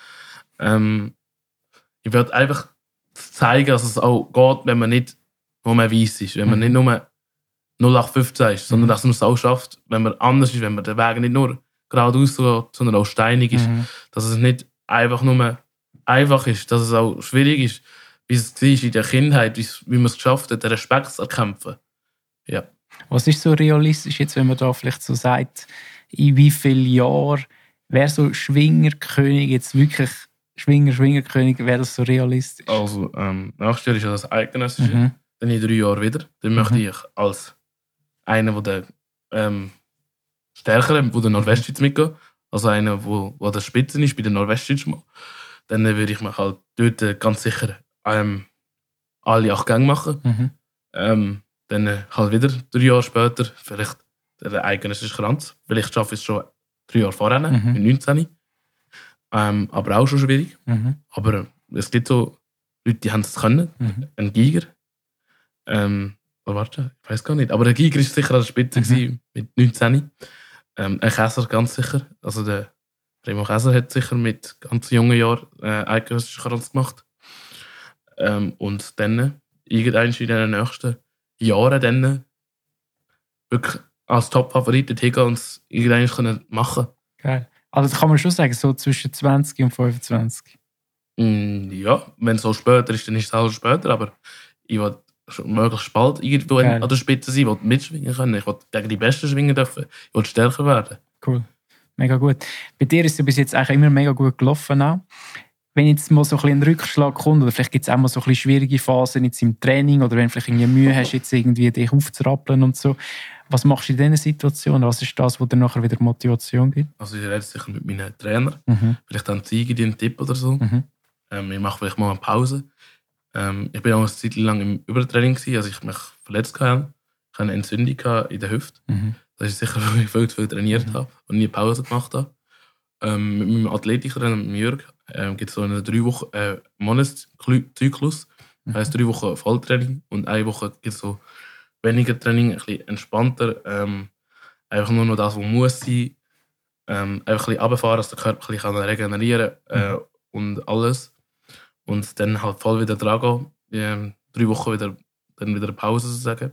Ich werde einfach zeigen, dass es auch geht, wenn man nicht nur weiss ist. Wenn man nicht nur 0815 ist, sondern dass man es auch schafft, wenn man anders ist, wenn man den Weg nicht nur geradeaus geht, sondern auch steinig ist. Dass es nicht einfach nur einfach ist, dass es auch schwierig ist, wie es war in der Kindheit, wie man es geschafft hat, den Respekt zu erkämpfen. Ja. Was ist so realistisch jetzt, wenn man da vielleicht so sagt, in wie vielen Jahren wäre so Schwingerkönig jetzt wirklich Schwingerkönig, wäre das so realistisch? Also, nächstes Jahr ist ja das eidgenössische, dann in 3 Jahren wieder. Dann möchte ich als einer, der Stärkeren, der der Nordwestschweiz mitgeht, also einer, der der Spitze ist bei der Nordwestschweiz, dann würde ich mich halt dort ganz sicher alle 8 Gänge machen. Dann halt wieder 3 Jahre später vielleicht der eidgenössische Kranz. Vielleicht schaffe ich es schon 3 Jahre vorher, mit 19. Aber auch schon schwierig. Aber es gibt so Leute, die haben es können. Ein Giger. Warte, ich weiß gar nicht. Aber der Giger war sicher an der Spitze mit 19. Ein Käser ganz sicher. Also der Remo Käser hat sicher mit ganz jungen Jahren eidgenössischen Kranz gemacht. Und dann, irgendwann in den nächsten Jahren, dann wirklich als Top-Favorit hingehen und es irgendwann machen können. Geil. Also kann man schon sagen, so zwischen 20 und 25? Ja, wenn es so später ist, dann ist es auch später, aber ich will schon möglichst bald irgendwo an der Spitze sein, ich will mitschwingen können, ich will gegen die Besten schwingen dürfen, ich will stärker werden. Cool, mega gut. Bei dir ist es bis jetzt eigentlich immer mega gut gelaufen auch. Wenn jetzt mal so ein bisschen ein Rückschlag kommt, oder vielleicht gibt es auch mal so ein bisschen schwierige Phasen jetzt im Training, oder wenn du vielleicht irgendwie Mühe hast, jetzt irgendwie dich aufzurappeln und so, was machst du in diesen Situationen? Was ist das, was dir nachher wieder Motivation gibt? Also ich rede sicher mit meinen Trainern, vielleicht dann zeige ich dir einen Tipp oder so. Ich mache vielleicht mal eine Pause. Ich bin auch eine Zeit lang im Übertraining gewesen, also ich mich verletzt hatte. Ich hatte eine Entzündung in der Hüfte. Das ist sicher, weil ich viel zu viel trainiert habe und nie Pause gemacht habe. Mit meinem Athletiktrainer, mit Jörg, gibt es so einen 3 Wochen Monatszyklus. Das heisst 3 Wochen Volltraining und 1 Woche gibt es so weniger Training, ein bisschen entspannter. Einfach nur noch das, was muss sein. Einfach ein bisschen runterfahren, dass der Körper ein bisschen regenerieren kann und alles. Und dann halt voll wieder dran gehen. 3 Wochen dann wieder eine Pause sozusagen.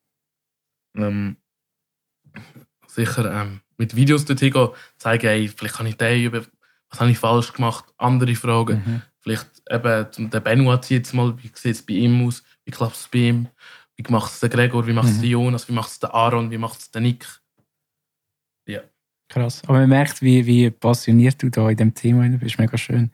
Sicher mit Videos dorthin gehen, zeigen, hey, vielleicht kann ich den üben, was habe ich falsch gemacht, andere Fragen. Vielleicht eben, der Benoit jetzt mal, wie sieht es bei ihm aus, wie klappt es bei ihm, wie macht es der Gregor, wie macht es der Jonas, wie macht es der Aaron, wie macht es der Nick. Ja. Krass. Aber man merkt, wie passioniert du da in diesem Thema bist. Mega schön.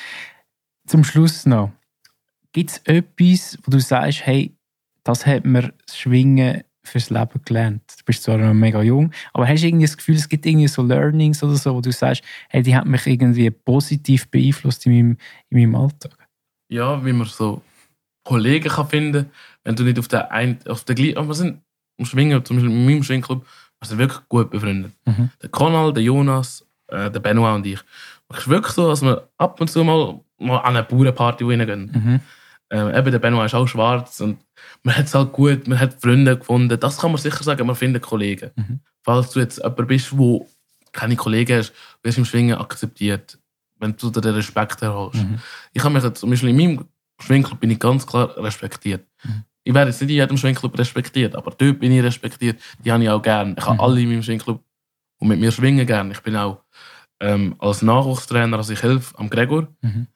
Zum Schluss noch. Gibt es etwas, wo du sagst, hey, das hat mir das Schwingen fürs Leben gelernt? Du bist zwar noch mega jung, aber hast du irgendwie das Gefühl, es gibt irgendwie so Learnings oder so, wo du sagst, hey, die haben mich irgendwie positiv beeinflusst in meinem Alltag? Ja, wie man so Kollegen kann finden, wenn du nicht auf der gleichen... Wir sind im Schwingen, zum Beispiel in meinem Schwingclub, wir sind wirklich gut befreundet. Der Conal, der Jonas, der Benoit und ich. Es ist wirklich so, dass wir ab und zu mal an eine Bauernparty reingehen. Eben, der Benoit ist auch schwarz und man hat es halt gut, man hat Freunde gefunden. Das kann man sicher sagen, man findet Kollegen. Falls du jetzt jemand bist, der keine Kollegen hast, wirst du im Schwingen akzeptiert, wenn du dir den Respekt erholst. Ich habe mich jetzt, zum Beispiel in meinem Schwingclub bin ich ganz klar respektiert. Ich werde jetzt nicht in jedem Schwingclub respektiert, aber dort bin ich respektiert, die habe ich auch gern. Ich habe alle in meinem Schwingclub und mit mir schwingen gern. Ich bin auch als Nachwuchstrainer, also ich helfe am Gregor.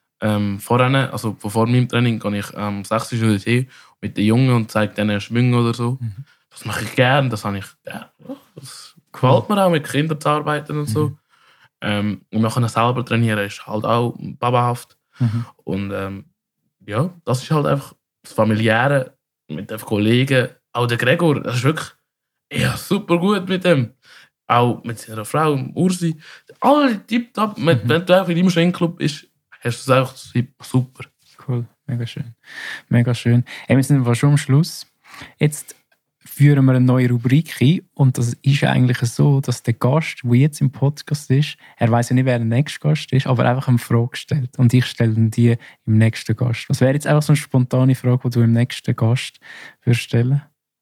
Vorher, also vor meinem Training, gehe ich am 6. Schule hin mit den Jungen und zeige denen Schwingen oder so. Das mache ich gern, das habe ich gern. Das gefällt mir auch, mit Kindern zu arbeiten und so. Und man kann selber trainieren, ist halt auch babahaft. Und ja, das ist halt einfach das Familiäre mit den Kollegen. Auch der Gregor, das ist wirklich super gut mit dem. Auch mit seiner Frau, Ursi. Alle tipptopp. Wenn du einfach in deinem Schwingclub bist, hast du es einfach super. Cool, mega schön. Mega schön. Hey, wir sind schon am Schluss. Jetzt führen wir eine neue Rubrik ein. Und das ist eigentlich so, dass der Gast, der jetzt im Podcast ist, er weiss ja nicht, wer der nächste Gast ist, aber einfach eine Frage stellt. Und ich stelle die im nächsten Gast. Was wäre jetzt einfach so eine spontane Frage, die du im nächsten Gast würdest stellen?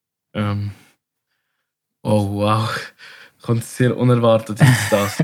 Oh, wow. Kommt sehr unerwartet ist das.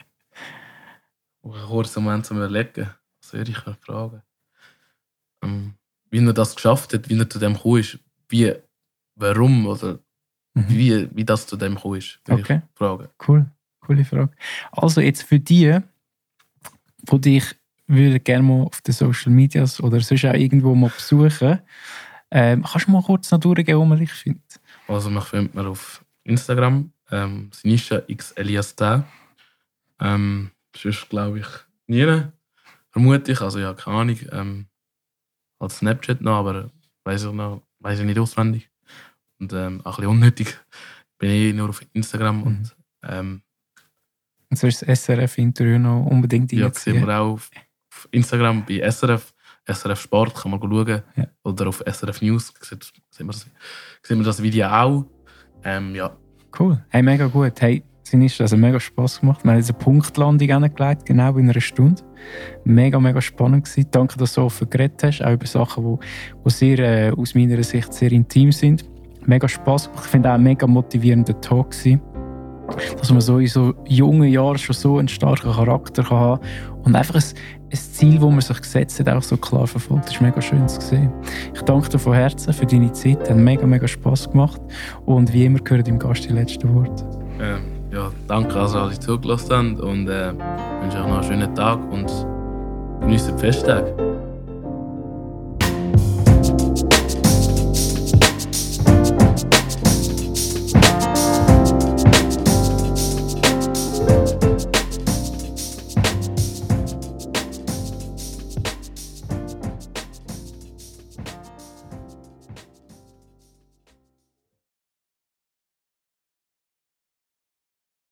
Kurz einen Moment zu überlegen. Was würde ich fragen? Wie er das geschafft hat, wie er zu dem gekommen ist, warum oder wie das zu dem gekommen ist, würde ich fragen. Cool, coole Frage. Also jetzt für die dich würde gerne mal auf den Social Medias oder sonst auch irgendwo mal besuchen, kannst du mal kurz noch durchgehen, wo man dich findet? Also mich findet man auf Instagram, Sinisha X Elias da. Sonst glaube ich nie. Vermute ich, also ja, keine Ahnung. Als Snapchat noch, aber weiss ich nicht auswendig. Und auch ein bisschen unnötig. Bin ich nur auf Instagram und und so ist das SRF-Interview noch unbedingt reinziehen. Ja, das sehen wir auch auf Instagram bei SRF. SRF Sport kann man schauen. Ja. Oder auf SRF News sehen wir das Video auch. Ja. Cool. Hey, mega gut. Hey, Sinistro, also mega Spass gemacht. Wir haben jetzt eine Punktlandung angelegt, genau in einer Stunde. Mega, mega spannend gewesen. Danke, dass du so offen geredet hast, auch über Sachen, die sehr, aus meiner Sicht sehr intim sind. Mega Spass gemacht. Ich finde auch ein mega motivierender Talk gewesen. Dass man so in so jungen Jahren schon so einen starken Charakter kann haben und einfach ein Ziel, das man sich gesetzt hat, auch so klar verfolgt. Das ist mega schön zu sehen. Ich danke dir von Herzen für deine Zeit. Es hat mega, mega Spass gemacht. Und wie immer gehören deinem Gast die letzten Worte. Ja, danke, dass alle zugelassen haben und wünsche euch noch einen schönen Tag und genießt die Festtage.